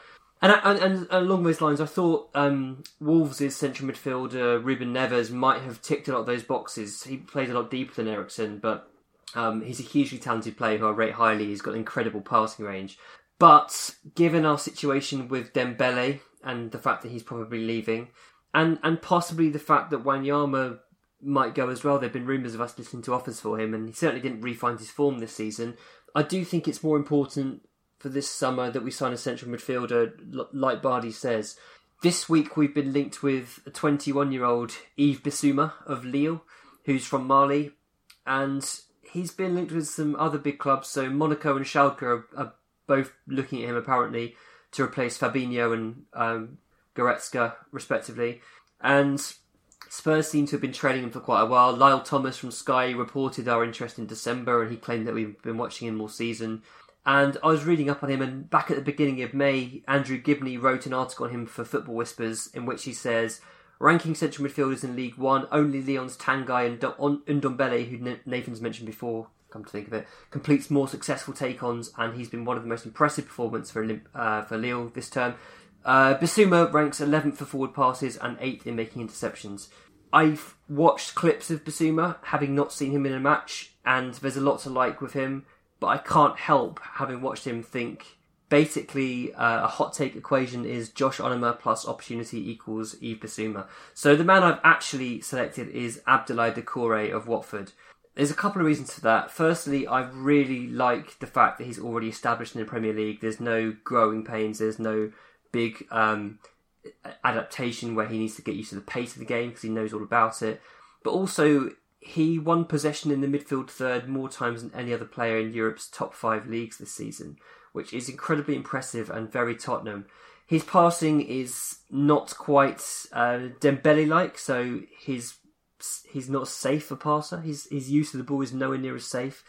and along those lines, I thought Wolves' central midfielder Ruben Neves might have ticked a lot of those boxes. He plays a lot deeper than Eriksen, but he's a hugely talented player who I rate highly. He's got incredible passing range. But given our situation with Dembele and the fact that he's probably leaving, and possibly the fact that Wanyama might go as well, there have been rumours of us listening to offers for him, and he certainly didn't re-find his form this season. I do think it's more important for this summer that we sign a central midfielder, like Bardi says. This week we've been linked with a 21-year-old Yves Bissouma of Lille, who's from Mali, and he's been linked with some other big clubs. So Monaco and Schalke are both looking at him apparently to replace Fabinho and Goretzka respectively. And Spurs seem to have been training him for quite a while. Lyle Thomas from Sky reported our interest in December, and he claimed that we've been watching him all season. And I was reading up on him, and back at the beginning of May, Andrew Gibney wrote an article on him for Football Whispers in which he says, ranking central midfielders in League One, only Lyon's Tanguy and Ndombele, who Nathan's mentioned before, come to think of it, completes more successful take-ons, and he's been one of the most impressive performances for Lille this term. Bissouma ranks 11th for forward passes and 8th in making interceptions. I've watched clips of Bissouma, having not seen him in a match, and there's a lot to like with him, but I can't help, having watched him, think basically a hot take equation is Josh Onuma plus opportunity equals Yves Bissouma. So the man I've actually selected is Abdoulaye Doucouré of Watford. There's a couple of reasons for that. Firstly, I really like the fact that he's already established in the Premier League. There's no growing pains, there's no big adaptation where he needs to get used to the pace of the game because he knows all about it. But also, he won possession in the midfield third more times than any other player in Europe's top 5 leagues this season, which is incredibly impressive and very Tottenham. His passing is not quite Dembele-like, so he's not a safe a passer. His use of the ball is nowhere near as safe.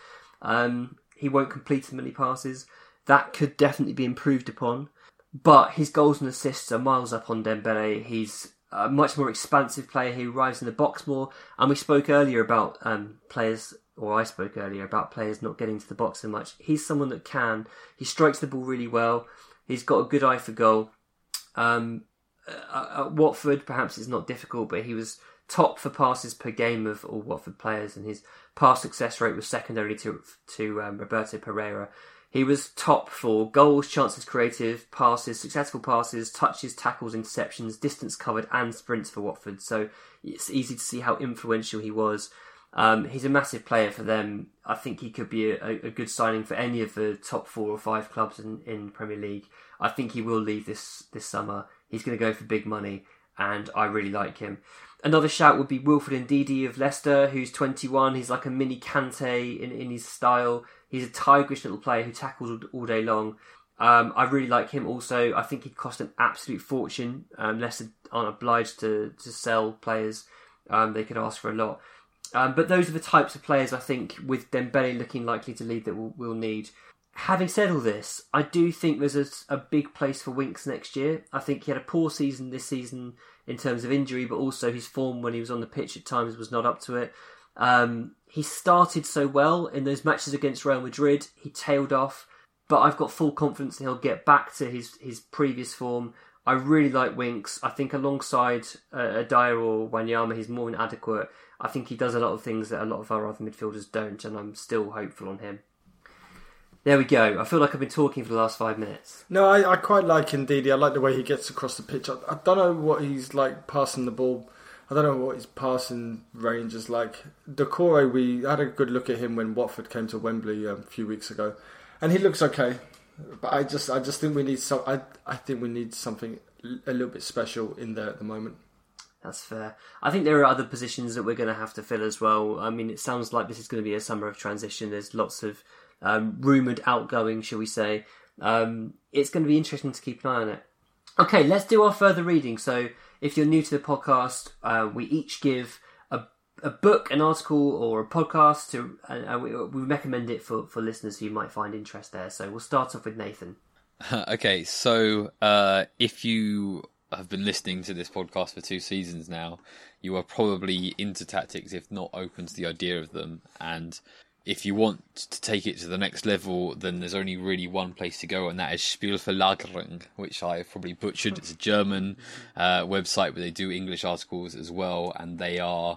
He won't complete as many passes. That could definitely be improved upon. But his goals and assists are miles up on Dembele. He's a much more expansive player who arrives in the box more. And we spoke earlier about players, or I spoke earlier about players not getting to the box so much. He's someone that can. He strikes the ball really well. He's got a good eye for goal. At Watford, perhaps it's not difficult, but he was top for passes per game of all Watford players, and his pass success rate was second only to Roberto Pereira. He was top for goals, chances creative, passes, successful passes, touches, tackles, interceptions, distance covered and sprints for Watford. So it's easy to see how influential he was. He's a massive player for them. I think he could be a good signing for any of the top 4 or 5 clubs in the Premier League. I think he will leave this summer. He's going to go for big money, and I really like him. Another shout would be Wilfred Ndidi of Leicester, who's 21. He's like a mini Kante in his style. He's a tigerish little player who tackles all day long. I really like him also. I think he'd cost an absolute fortune. Leicester aren't obliged to sell players. They could ask for a lot. But those are the types of players I think, with Dembele looking likely to lead, that we'll need. Having said all this, I do think there's a big place for Winks next year. I think he had a poor season this season in terms of injury, but also his form when he was on the pitch at times was not up to it. He started so well in those matches against Real Madrid. He tailed off, but I've got full confidence that he'll get back to his previous form. I really like Winks. I think alongside Dyer or Wanyama, he's more than adequate. I think he does a lot of things that a lot of our other midfielders don't, and I'm still hopeful on him. There we go. I feel like I've been talking for the last 5 minutes. No, I quite like Ndidi. I like the way he gets across the pitch. I don't know what he's like passing the ball. I don't know what his passing range is like. Doucouré, we had a good look at him when Watford came to Wembley a few weeks ago, and he looks okay. But I just think we need some. I think we need something a little bit special in there at the moment. That's fair. I think there are other positions that we're going to have to fill as well. I mean, it sounds like this is going to be a summer of transition. There's lots of rumoured outgoing, shall we say. It's going to be interesting to keep an eye on it. Okay, let's do our further reading. So if you're new to the podcast, we each give a book, an article or a podcast, we recommend it for listeners who might find interest there. So we'll start off with Nathan. Okay, so if you have been listening to this podcast for 2 seasons now, you are probably into tactics, if not open to the idea of them. And if you want to take it to the next level, then there's only really one place to go, and that is Spielverlagerung, which I probably butchered. It's a German website where they do English articles as well, and they are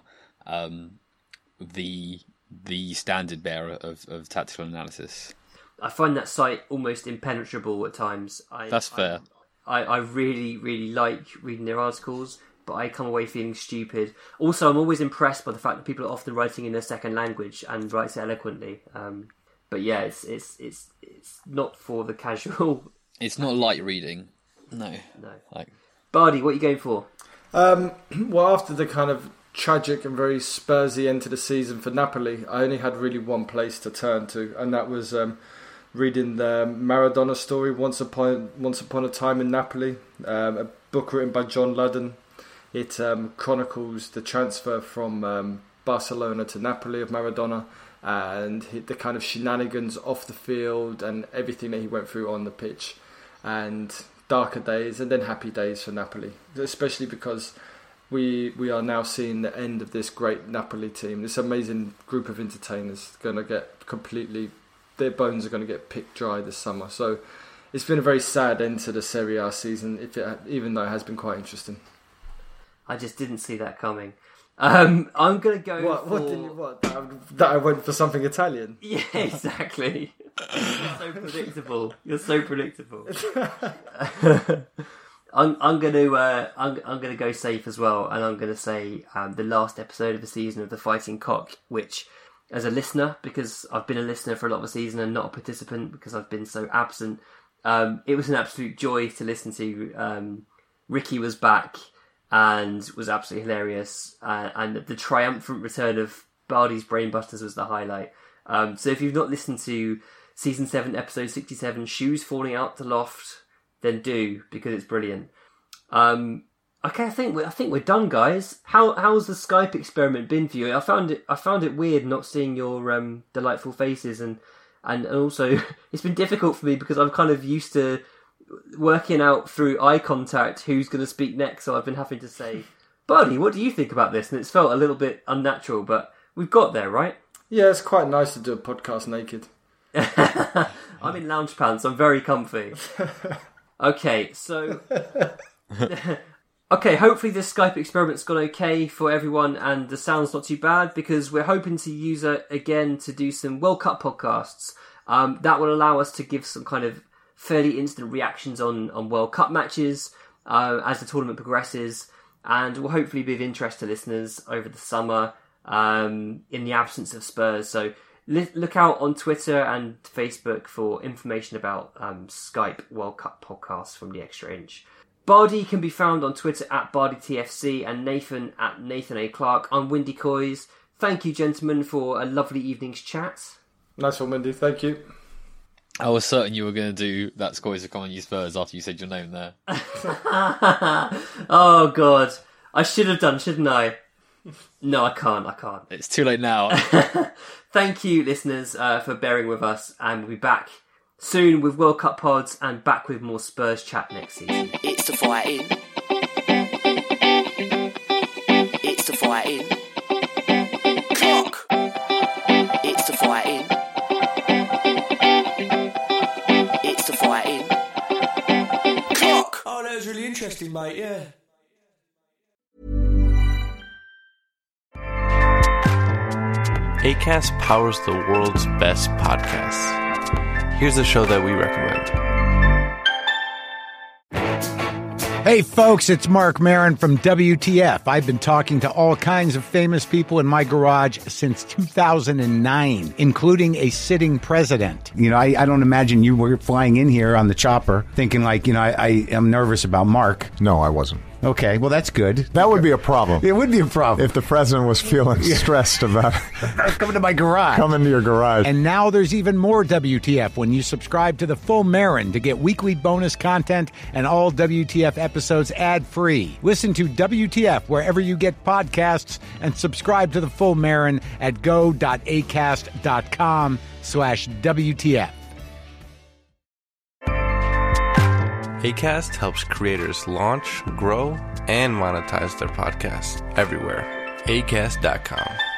the standard bearer of tactical analysis. I find that site almost impenetrable at times. That's fair. I really, really like reading their articles, but I come away feeling stupid. Also, I'm always impressed by the fact that people are often writing in their second language and writes it eloquently. But yeah, it's not for the casual. It's not light reading. No. Bardi, what are you going for? Well, after the kind of tragic and very Spursy end to the season for Napoli, I only had really one place to turn to, and that was reading the Maradona story, Once Upon a Time in Napoli, a book written by John Ludden. It chronicles the transfer from Barcelona to Napoli of Maradona, and the kind of shenanigans off the field and everything that he went through on the pitch, and darker days and then happy days for Napoli, especially because we are now seeing the end of this great Napoli team. This amazing group of entertainers going to get completely, their bones are going to get picked dry this summer. So it's been a very sad end to the Serie A season, even though it has been quite interesting. I just didn't see that coming. I'm going to go that I went for something Italian? Yeah, exactly. You're so predictable. I'm going to go safe as well, and I'm going to say the last episode of the season of The Fighting Cock, which, as a listener, because I've been a listener for a lot of the season and not a participant because I've been so absent, it was an absolute joy to listen to. Ricky was back and was absolutely hilarious, and the triumphant return of Bardi's Brainbusters was the highlight. So if you've not listened to Season 7, Episode 67, Shoes Falling Out the Loft, then do, because it's brilliant. Okay, I think we're done, guys. How's the Skype experiment been for you? I found it weird not seeing your delightful faces, and also it's been difficult for me because I'm kind of used to working out through eye contact who's going to speak next. So I've been having to say, Bardi, what do you think about this? And it's felt a little bit unnatural, but we've got there, right? Yeah, it's quite nice to do a podcast naked. I'm in lounge pants. I'm very comfy. Okay, so hopefully this Skype experiment's gone okay for everyone and the sound's not too bad, because we're hoping to use it again to do some World Cup podcasts. That will allow us to give some kind of fairly instant reactions on World Cup matches as the tournament progresses, and will hopefully be of interest to listeners over the summer in the absence of Spurs. So look out on Twitter and Facebook for information about Skype World Cup podcasts from the Extra Inch. Bardi can be found on Twitter at BardyTFC and Nathan at Nathan A. Clark. I'm Windy Coys. Thank you, gentlemen, for a lovely evening's chat. Nice one, Windy. Thank you. I was certain you were going to do That's Coys of Comedy Spurs after you said your name there. Oh, God. I should have done, shouldn't I? No, I can't. It's too late now. Thank you, listeners, for bearing with us, and we'll be back soon with World Cup pods and back with more Spurs chat next season. It's the fighting. It's the fighting. Clock. It's the fighting. It's the fighting. Clock. Oh, that was really interesting, mate, yeah. Acast powers the world's best podcasts. Here's a show that we recommend. Hey folks, it's Mark Maron from WTF. I've been talking to all kinds of famous people in my garage since 2009, including a sitting president. You know, I don't imagine you were flying in here on the chopper thinking like, I am nervous about Mark. No, I wasn't. Okay, well, that's good. That would be a problem. It would be a problem. If the president was feeling stressed about coming to my garage. Coming to your garage. And now there's even more WTF when you subscribe to the Full Marin to get weekly bonus content and all WTF episodes ad-free. Listen to WTF wherever you get podcasts and subscribe to the Full Marin at go.acast.com/WTF. Acast helps creators launch, grow, and monetize their podcasts everywhere. Acast.com.